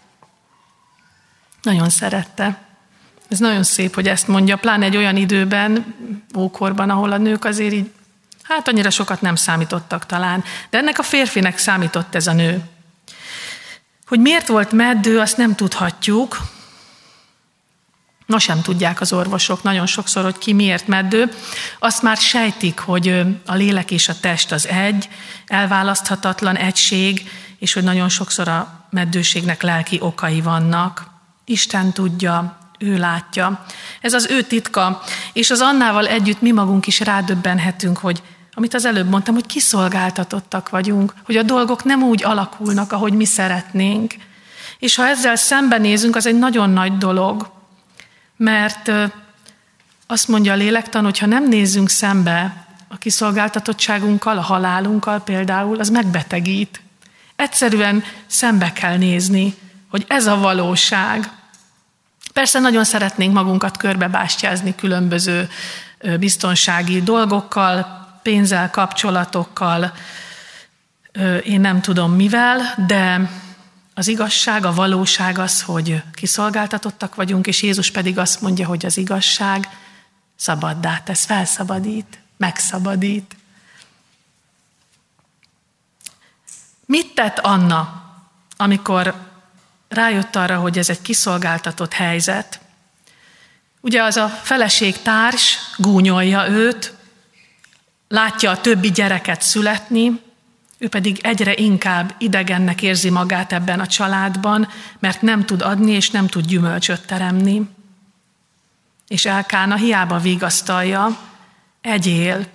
Nagyon szerette. Ez nagyon szép, hogy ezt mondja, pláne egy olyan időben, ókorban, ahol a nők azért így, hát annyira sokat nem számítottak talán, de ennek a férfinek számított ez a nő. Hogy miért volt meddő, azt nem tudhatjuk. No, sem tudják az orvosok nagyon sokszor, hogy ki miért meddő. Azt már sejtik, hogy a lélek és a test az egy, elválaszthatatlan egység, és hogy nagyon sokszor a meddőségnek lelki okai vannak. Isten tudja, ő látja. Ez az ő titka, és az Annával együtt mi magunk is rádöbbenhetünk, hogy amit az előbb mondtam, hogy kiszolgáltatottak vagyunk, hogy a dolgok nem úgy alakulnak, ahogy mi szeretnénk. És ha ezzel szembenézünk, az egy nagyon nagy dolog, mert azt mondja a lélektan, hogy ha nem nézzünk szembe a kiszolgáltatottságunkkal, a halálunkkal például, az megbetegít. Egyszerűen szembe kell nézni, hogy ez a valóság. Persze nagyon szeretnénk magunkat körbebástyázni különböző biztonsági dolgokkal, pénzzel, kapcsolatokkal, én nem tudom mivel, de az igazság, a valóság az, hogy kiszolgáltatottak vagyunk, és Jézus pedig azt mondja, hogy az igazság szabaddá tesz, felszabadít, megszabadít. Mit tett Anna, amikor rájött arra, hogy ez egy kiszolgáltatott helyzet? Ugye az a feleségtárs gúnyolja őt, látja a többi gyereket születni, ő pedig egyre inkább idegennek érzi magát ebben a családban, mert nem tud adni és nem tud gyümölcsöt teremni. És Elkána hiába vigasztalja, egyél.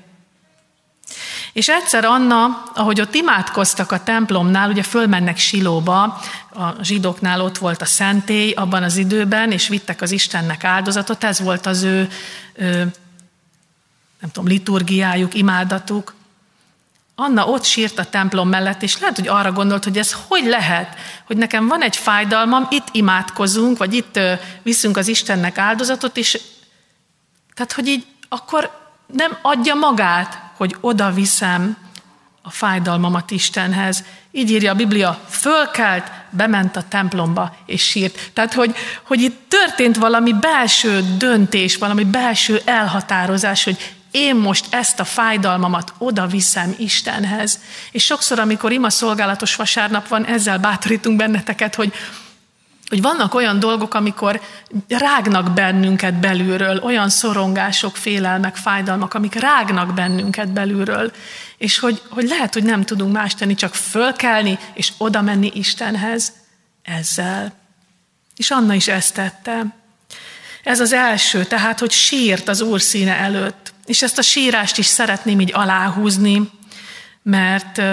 És egyszer Anna, ahogy ott imádkoztak a templomnál, ugye fölmennek Silóba, a zsidóknál ott volt a szentély abban az időben, és vittek az Istennek áldozatot, ez volt az ő, ő nem tudom, liturgiájuk, imádatuk. Anna ott sírt a templom mellett, és lehet, hogy arra gondolt, hogy ez hogy lehet, hogy nekem van egy fájdalmam, itt imádkozunk, vagy itt viszünk az Istennek áldozatot, és tehát, hogy így akkor nem adja magát, hogy oda viszem a fájdalmamat Istenhez. Így írja a Biblia, fölkelt, bement a templomba és sírt. Tehát, hogy, hogy itt történt valami belső döntés, valami belső elhatározás, hogy én most ezt a fájdalmamat oda viszem Istenhez. És sokszor, amikor ima szolgálatos vasárnap van, ezzel bátorítunk benneteket, hogy, hogy vannak olyan dolgok, amikor rágnak bennünket belülről, olyan szorongások, félelmek, fájdalmak, amik rágnak bennünket belülről, és hogy, hogy lehet, hogy nem tudunk más tenni, csak fölkelni és oda menni Istenhez ezzel. És Anna is ezt tette. Ez az első, tehát, hogy sírt az Úr színe előtt. És ezt a sírást is szeretném így aláhúzni, mert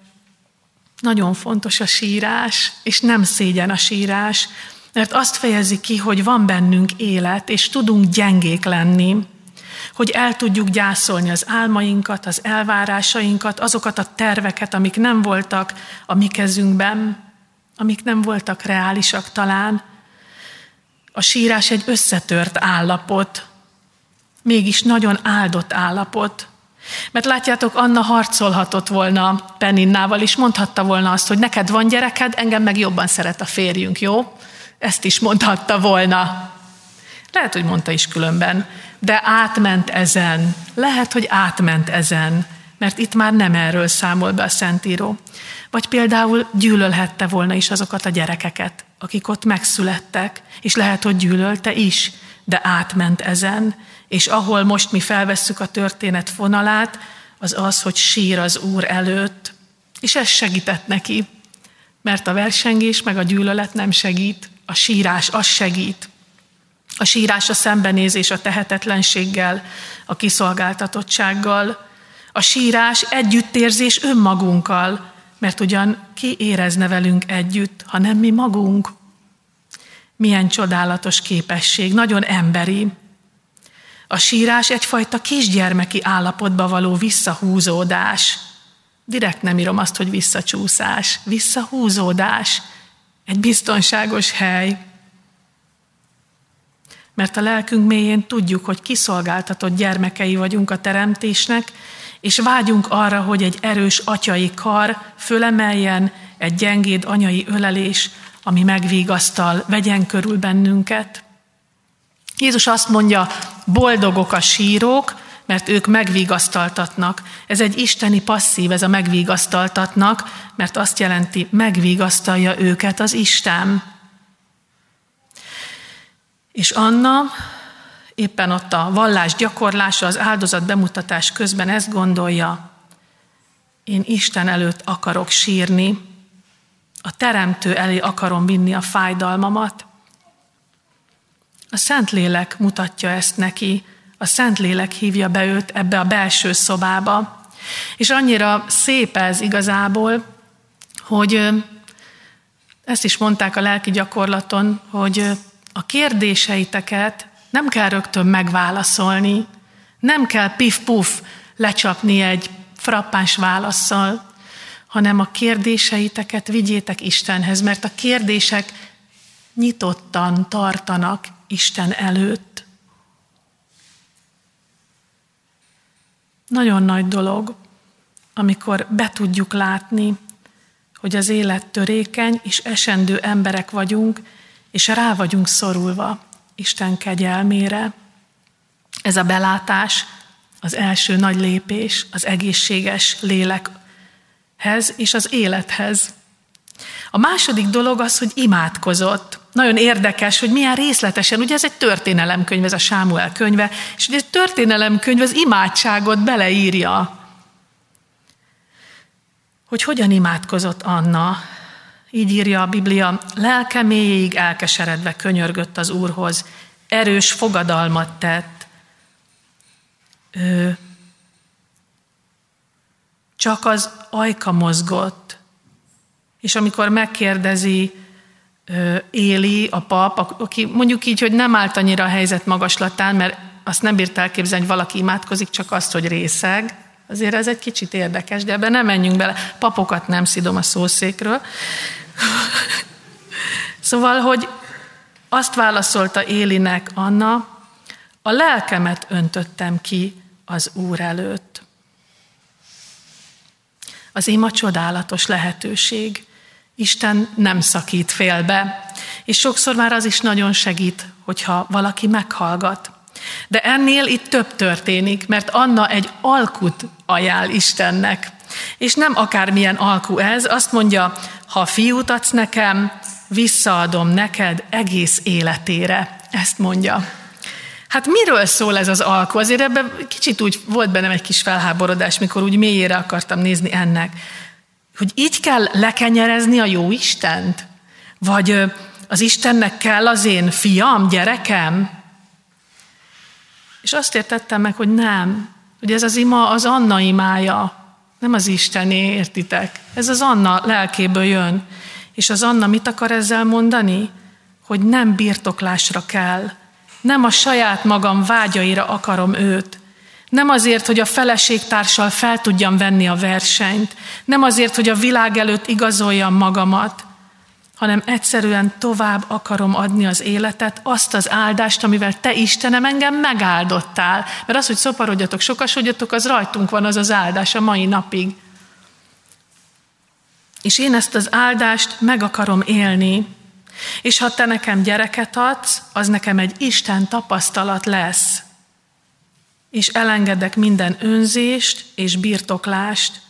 nagyon fontos a sírás, és nem szégyen a sírás, mert azt fejezi ki, hogy van bennünk élet, és tudunk gyengék lenni, hogy el tudjuk gyászolni az álmainkat, az elvárásainkat, azokat a terveket, amik nem voltak a mi kezünkben, amik nem voltak reálisak talán. A sírás egy összetört állapot, mégis nagyon áldott állapot. Mert látjátok, Anna harcolhatott volna Peninnával, és mondhatta volna azt, hogy neked van gyereked, engem meg jobban szeret a férjünk, jó? Ezt is mondhatta volna. Lehet, hogy mondta is különben, de átment ezen. Lehet, hogy átment ezen, mert itt már nem erről számol be a Szentíró. Vagy például gyűlölhette volna is azokat a gyerekeket, akik ott megszülettek, és lehet, hogy gyűlölte is, de átment ezen. És ahol most mi felvesszük a történet fonalát, az az, hogy sír az Úr előtt. És ez segített neki, mert a versengés meg a gyűlölet nem segít, a sírás az segít. A sírás a szembenézés a tehetetlenséggel, a kiszolgáltatottsággal. A sírás együttérzés önmagunkkal, mert ugyan ki érezne velünk együtt, ha nem mi magunk. Milyen csodálatos képesség, nagyon emberi. A sírás egyfajta kisgyermeki állapotba való visszahúzódás. Direkt nem írom azt, hogy visszacsúszás. Visszahúzódás. Egy biztonságos hely. Mert a lelkünk mélyén tudjuk, hogy kiszolgáltatott gyermekei vagyunk a teremtésnek, és vágyunk arra, hogy egy erős atyai kar fölemeljen, egy gyengéd anyai ölelés, ami megvigasztal, vegyen körül bennünket. Jézus azt mondja, boldogok a sírók, mert ők megvigasztaltatnak. Ez egy isteni passzív, ez a megvigasztaltatnak, mert azt jelenti, megvigasztalja őket az Isten. És Anna éppen ott a vallás gyakorlása, az áldozat bemutatás közben ezt gondolja, én Isten előtt akarok sírni, a Teremtő elé akarom vinni a fájdalmamat. A Szentlélek mutatja ezt neki, a Szentlélek hívja be őt ebbe a belső szobába. És annyira szép ez igazából, hogy ezt is mondták a lelki gyakorlaton, hogy a kérdéseiteket nem kell rögtön megválaszolni, nem kell pif-puf lecsapni egy frappáns válasszal, hanem a kérdéseiteket vigyétek Istenhez, mert a kérdések nyitottan tartanak Isten előtt. Nagyon nagy dolog, amikor be tudjuk látni, hogy az élet törékeny és esendő emberek vagyunk, és rá vagyunk szorulva Isten kegyelmére. Ez a belátás az első nagy lépés az egészséges lélek és az élethez. A második dolog az, hogy imádkozott. Nagyon érdekes, hogy milyen részletesen, ugye ez egy történelemkönyv, ez a Sámuel könyve, és ugye egy történelemkönyv az imádságot beleírja. Hogy hogyan imádkozott Anna. Így írja a Biblia, lelke mélyéig elkeseredve könyörgött az Úrhoz, erős fogadalmat tett. Ő csak az ajka mozgott, és amikor megkérdezi Éli, a pap, aki mondjuk így, hogy nem állt annyira a helyzet magaslatán, mert azt nem bírt elképzelni, hogy valaki imádkozik, csak azt, hogy részeg. Azért ez egy kicsit érdekes, de ebben nem menjünk bele. Papokat nem szidom a szószékről. Szóval, hogy azt válaszolta Élinek Anna, a lelkemet öntöttem ki az Úr előtt. Az ima csodálatos lehetőség. Isten nem szakít félbe, és sokszor már az is nagyon segít, hogyha valaki meghallgat. De ennél itt több történik, mert Anna egy alkut ajánl Istennek. És nem akármilyen alku ez, azt mondja, ha fiút adsz nekem, visszaadom neked egész életére. Ezt mondja. Hát miről szól ez az alku? Azért ebben kicsit úgy volt bennem egy kis felháborodás, mikor úgy mélyére akartam nézni ennek. Hogy így kell lekenyerezni a jó Istent? Vagy az Istennek kell az én fiam, gyerekem? És azt értettem meg, hogy nem. Hogy ez az ima az Anna imája, nem az Istené, értitek? Ez az Anna lelkéből jön. És az Anna mit akar ezzel mondani? Hogy nem birtoklásra kell. Nem a saját magam vágyaira akarom őt. Nem azért, hogy a feleségtársal fel tudjam venni a versenyt. Nem azért, hogy a világ előtt igazoljam magamat, hanem egyszerűen tovább akarom adni az életet, azt az áldást, amivel te, Istenem, engem megáldottál. Mert az, hogy szoparodjatok, sokasodjatok, az rajtunk van, az az áldás a mai napig. És én ezt az áldást meg akarom élni. És ha te nekem gyereket adsz, az nekem egy Isten tapasztalat lesz. És elengedek minden önzést és birtoklást.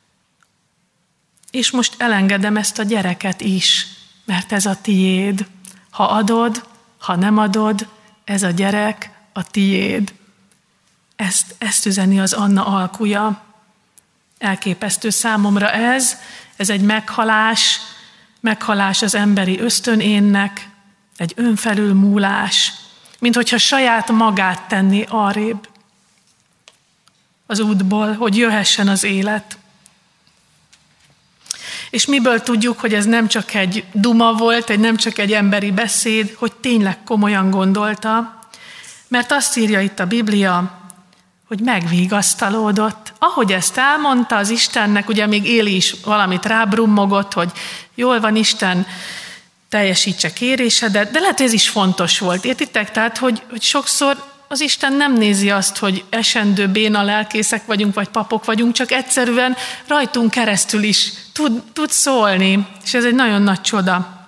És most elengedem ezt a gyereket is, mert ez a tiéd. Ha adod, ha nem adod, ez a gyerek a tiéd. Ezt, ezt üzeni az Anna alkuja. Elképesztő számomra ez, ez egy meghalás, meghalás az emberi ösztönénnek, egy önfelülmúlás, mint hogyha saját magát tenné arrébb az útból, hogy jöhessen az élet. És miből tudjuk, hogy ez nem csak egy duma volt, egy nem csak egy emberi beszéd, hogy tényleg komolyan gondolta, mert azt írja itt a Biblia, hogy megvigasztalódott. Ahogy ezt elmondta az Istennek, ugye még Éli is valamit rábrummogott, hogy jól van Isten, teljesítse kérésedet, de lehet, hogy ez is fontos volt. Értitek? Tehát, hogy, hogy sokszor az Isten nem nézi azt, hogy esendő béna lelkészek vagyunk, vagy papok vagyunk, csak egyszerűen rajtunk keresztül is tud, tud szólni, és ez egy nagyon nagy csoda.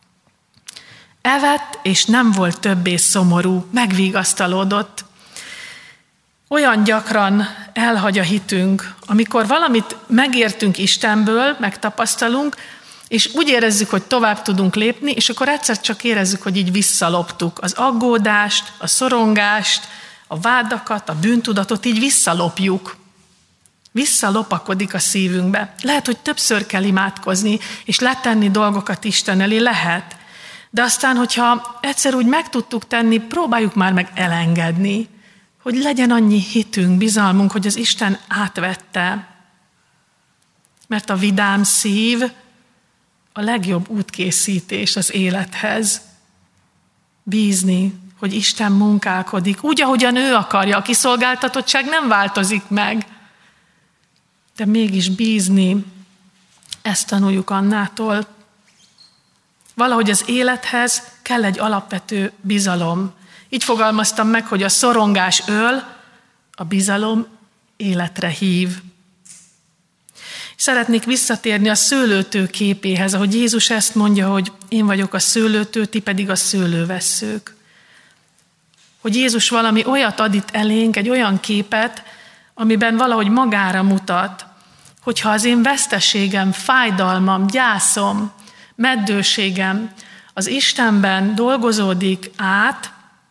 Evett, és nem volt többé szomorú, megvigasztalódott. Olyan gyakran elhagy a hitünk, amikor valamit megértünk Istenből, megtapasztalunk, és úgy érezzük, hogy tovább tudunk lépni, és akkor egyszer csak érezzük, hogy így visszaloptuk az aggódást, a szorongást, a vádakat, a bűntudatot, így visszalopjuk. Visszalopakodik a szívünkbe. Lehet, hogy többször kell imádkozni, és letenni dolgokat Isten elé, lehet. De aztán, hogyha egyszer úgy meg tudtuk tenni, próbáljuk már meg elengedni, hogy legyen annyi hitünk, bizalmunk, hogy az Isten átvette. Mert a vidám szív a legjobb útkészítés az élethez. Bízni, hogy Isten munkálkodik, úgy, ahogyan ő akarja. A kiszolgáltatottság nem változik meg. De mégis bízni, ezt tanuljuk Annától. Valahogy az élethez kell egy alapvető bizalom. Így fogalmaztam meg, hogy a szorongás öl, a bizalom életre hív. Szeretnék visszatérni a szőlőtő képéhez, ahogy Jézus ezt mondja, hogy én vagyok a szőlőtő, ti pedig a szőlővesszők. Hogy Jézus valami olyat ad itt elénk, egy olyan képet, amiben valahogy magára mutat, hogyha az én veszteségem, fájdalmam, gyászom, meddőségem az Istenben dolgozódik át,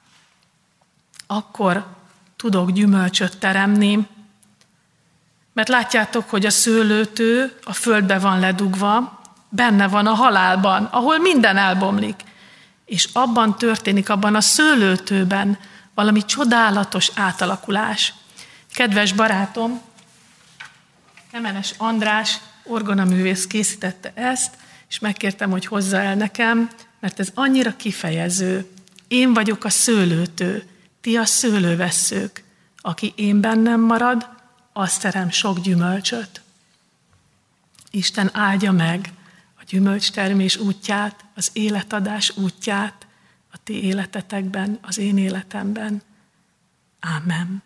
akkor tudok gyümölcsöt teremni. Mert látjátok, hogy a szőlőtő a földbe van ledugva, benne van a halálban, ahol minden elbomlik. És abban történik, abban a szőlőtőben valami csodálatos átalakulás. Kedves barátom, Kemenes András orgonaművész készítette ezt, és megkértem, hogy hozza el nekem, mert ez annyira kifejező. Én vagyok a szőlőtő, ti a szőlővesszők. Aki én bennem marad, az terem sok gyümölcsöt. Isten áldja meg a gyümölcstermés útját, az életadás útját a ti életetekben, az én életemben. Ámen.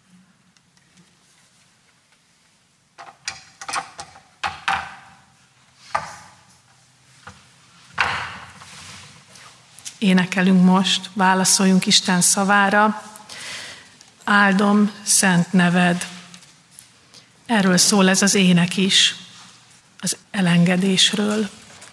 Énekelünk most, válaszoljunk Isten szavára. Áldom szent neved. Erről szól ez az ének is, az elengedésről.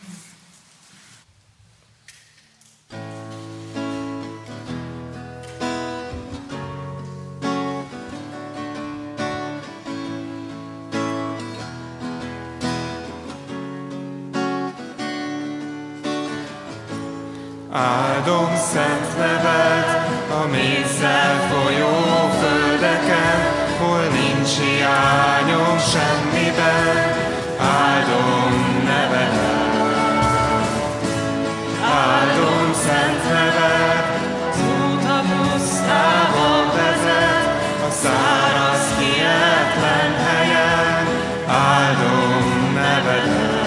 Áldom szent neved a mézzel folyó földeken, hol nincs hiányom semmiben. Áldom nevedet, áldom szent neved, az út a pusztába vezet, a száraz hihetlen helyen. Áldom nevedet,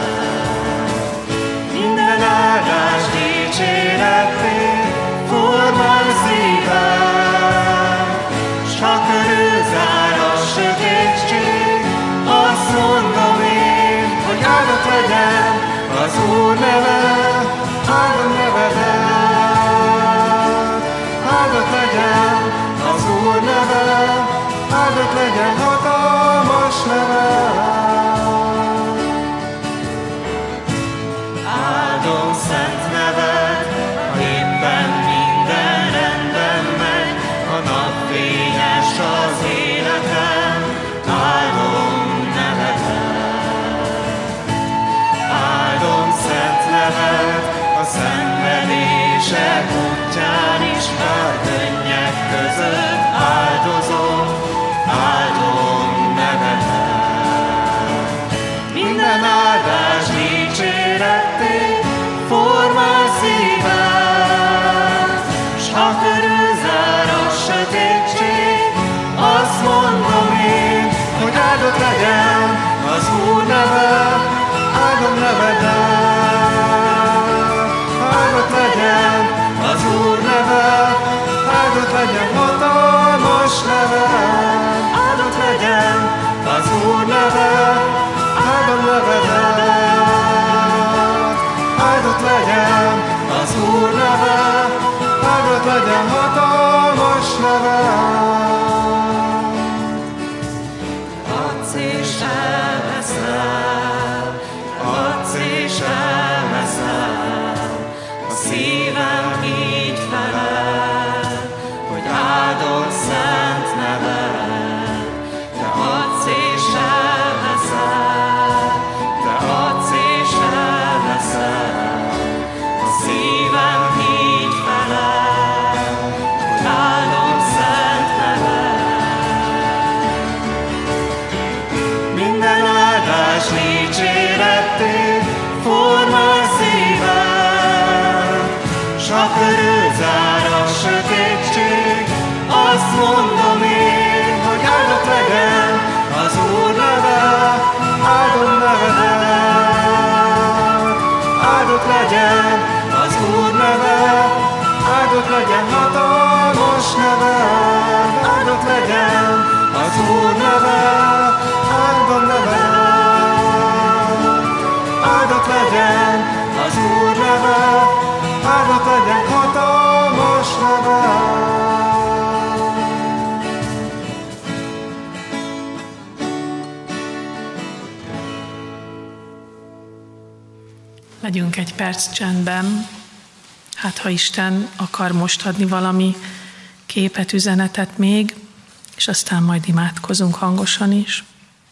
minden áldás dicséretté formál szívem, s ha körülzár a sötétség, azt mondom én, hogy áldott legyen az Úr neve. Áldom nevedet, áldott legyen az Úr neve, áldott legyen hatalmas neve. Áldom szent neved, ha éppen minden rendben megy, a nap fényes az életem. Áldom nevedet, áldom szent neved, a szenvedések útján is, bár könnyek között áldozom. Áldom nevedet, minden áldás dicséretté formál szívem, s ha körülzár a sötétség, azt mondom én, hogy áldott legyen az Úr neve. Áldom nevedet, áldott legyen az Úr neve, áldott legyen hatalmas neve. Áldott legyen az Úr neve, áldom nevedet, áldott legyen az Úr neve, áldott legyen hatalmas neve. Adsz és elveszel, adsz és elveszel, a szívem így felel, hogy áldott szent neved. Te adsz és elveszel, te adsz és elveszel, a szívem így felel, hogy áldott szent Legyünk egy perc csendben, hát ha Isten akar most adni valami képet, üzenetet még, és aztán majd imádkozunk hangosan is.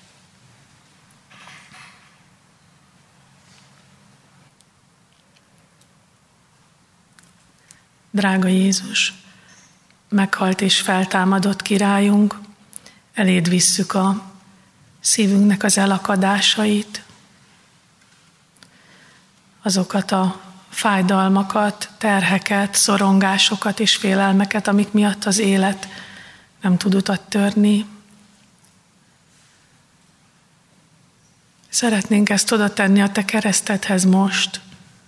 Drága Jézus, meghalt és feltámadott királyunk, eléd visszük a szívünknek az elakadásait, azokat a fájdalmakat, terheket, szorongásokat és félelmeket, amik miatt az élet nem tud utat törni. Szeretnénk ezt oda tenni a te keresztedhez most,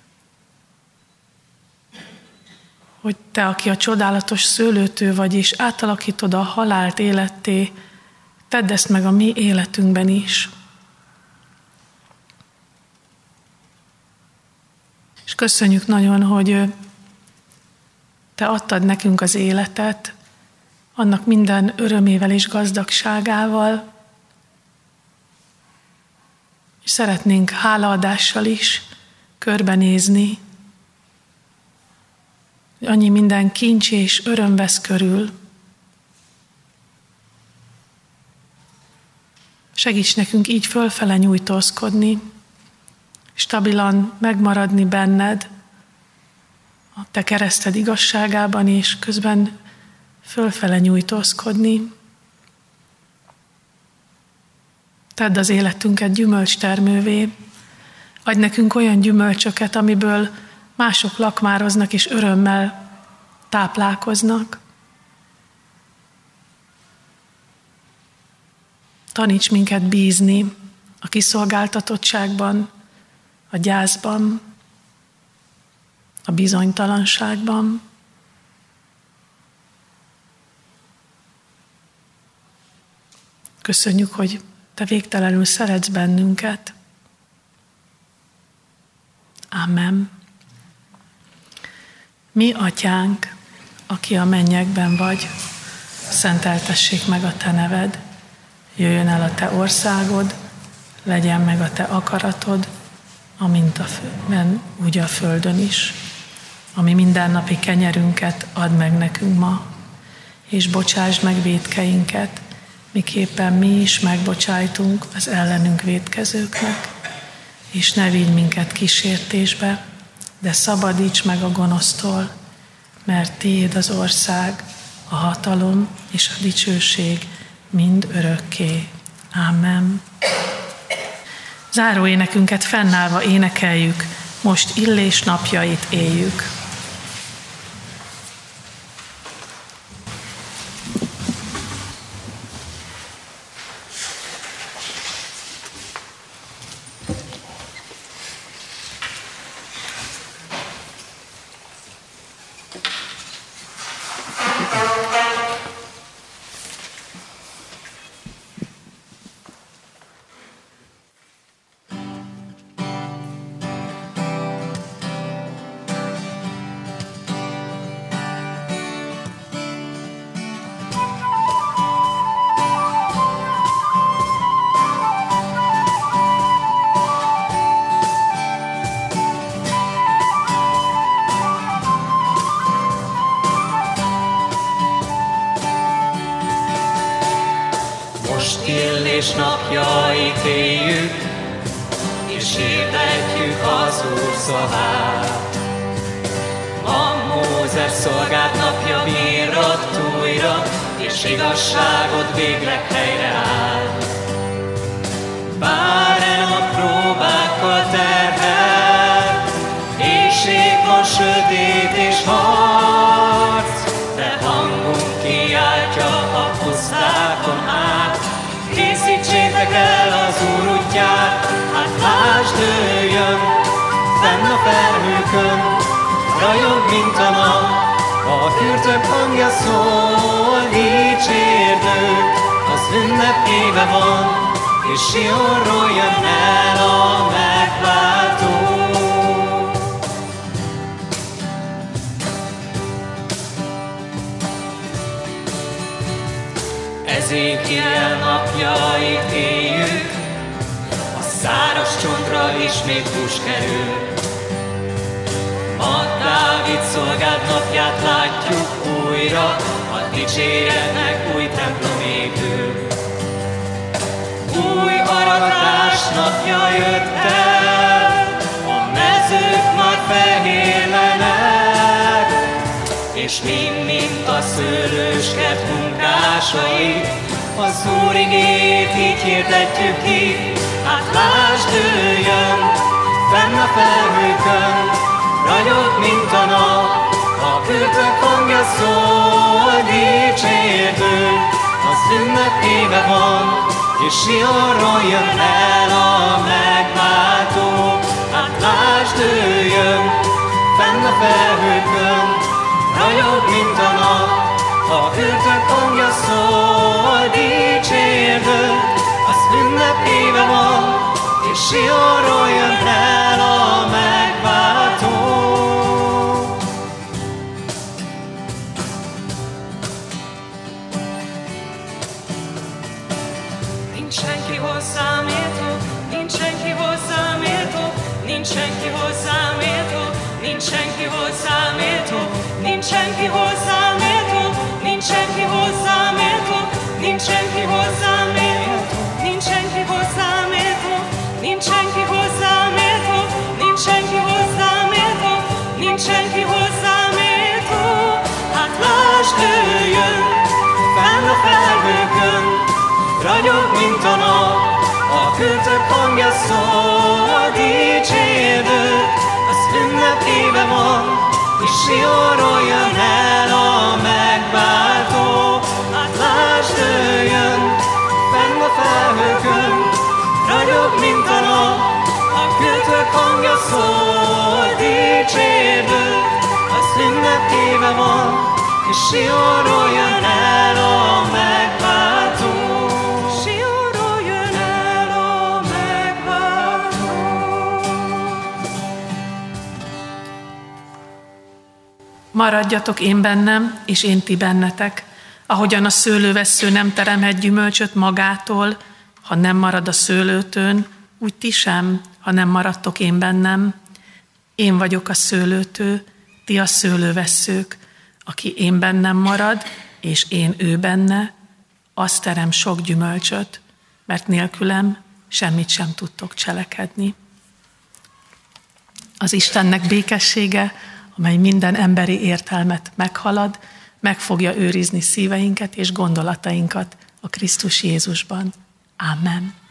hogy te, aki a csodálatos szőlőtő vagy, és átalakítod a halált életté, tedd ezt meg a mi életünkben is. És köszönjük nagyon, hogy te adtad nekünk az életet, annak minden örömével és gazdagságával, és szeretnénk hálaadással is körbenézni, hogy annyi minden kincs és öröm vesz körül. Segíts nekünk így fölfele nyújtózkodni, stabilan megmaradni benned, a te kereszted igazságában, és közben fölfele nyújtózkodni. Tedd az életünket gyümölcstermővé, adj nekünk olyan gyümölcsöket, amiből mások lakmároznak és örömmel táplálkoznak. Taníts minket bízni a kiszolgáltatottságban, a gyászban, a bizonytalanságban. Köszönjük, hogy te végtelenül szeretsz bennünket. Amen. Mi, Atyánk, aki a mennyekben vagy, szenteltessék meg a te neved, jöjjön el a te országod, legyen meg a te akaratod, amint a fölben, úgy a földön is. Ami mindennapi kenyerünket add meg nekünk ma, és bocsásd meg vétkeinket, miképpen mi is megbocsájtunk az ellenünk vétkezőknek, és ne vigy minket kísértésbe, de szabadíts meg a gonosztól, mert tiéd az ország, a hatalom és a dicsőség mind örökké. Amen. Záró énekünket fennállva énekeljük, most Illés napjait éljük. Illés napjait éljük, és hirdetjük az Úr szavát. A Mózes szolgált napja virradt újra, és igazságod végleg helyreáll. Bár e nap próbákkal terhelt, éjség van sötét és harc, de hangunk kiáltja a pusztákon át. Készítsétek el az Úr útját, hát lásd, ő jön, fenn a felhőkön, ragyog, mint a nap, a hürtök hangja szól, dicsérd őt, az ünnep éve van, és Sionról jön el a megváltó. Ezékiel napjait éljük, a száraz csontra ismét hús kerül. Ma Dávid szolgád napját látjuk újra, a dicséretnek új templom épül. Új aratás napja jött el, a mezők már fehérlenek, és mi, mint a szőlőskert munkásai, az Úr igét így hirdetjük ki. Hát lásd, ő jön, fenn a felhőkön, ragyog, mint a nap, a kürtök hangja szól, dicsérd őt, az ünnep éve van, és Sionról jön el a megváltó. Hát lásd, ő jön, fenn a felhőkön, ragyog, mint a nap, a kürtök hangja szól, dicsérd őt, az ünnep éve van, és Sionról jön el a megváltó. Nincs senki hozzám méltó, nincs senki hozzám méltó, nincs senki hozzám méltó, nincs senki hozzám méltó, nincs senki hozzám méltó, nincs senki hozzám méltó, nincs senki hozzám méltó, nincs senki hozzám méltó, nincs senki hozzám méltó, nincs senki hozzám méltó, nincs senki hozzám méltó. Hát lásd, ő jön, fenn a felhőkön, ragyog, mint a nap, a kürtök hangja szól, dicsérd őt, az ünnep éve van, és Sionról jön el a megváltó. Hát lásd, ő jön, fenn a felhőkön, ragyog, mint a nap, a kürtök hangja szól, dicsérd őt, az ünnep éve van, és Sionról jön el a megváltó. Sionról jön el a megváltó. Maradjatok én bennem, és én ti bennetek, ahogyan a szőlővessző nem teremhet gyümölcsöt magától, ha nem marad a szőlőtőn, úgy ti sem, ha nem maradtok én bennem. Én vagyok a szőlőtő, ti a szőlővesszők. Aki én bennem marad, és én ő benne, az terem sok gyümölcsöt, mert nélkülem semmit sem tudtok cselekedni. Az Istennek békessége, amely minden emberi értelmet meghalad, meg fogja őrizni szíveinket és gondolatainkat a Krisztus Jézusban. Amen.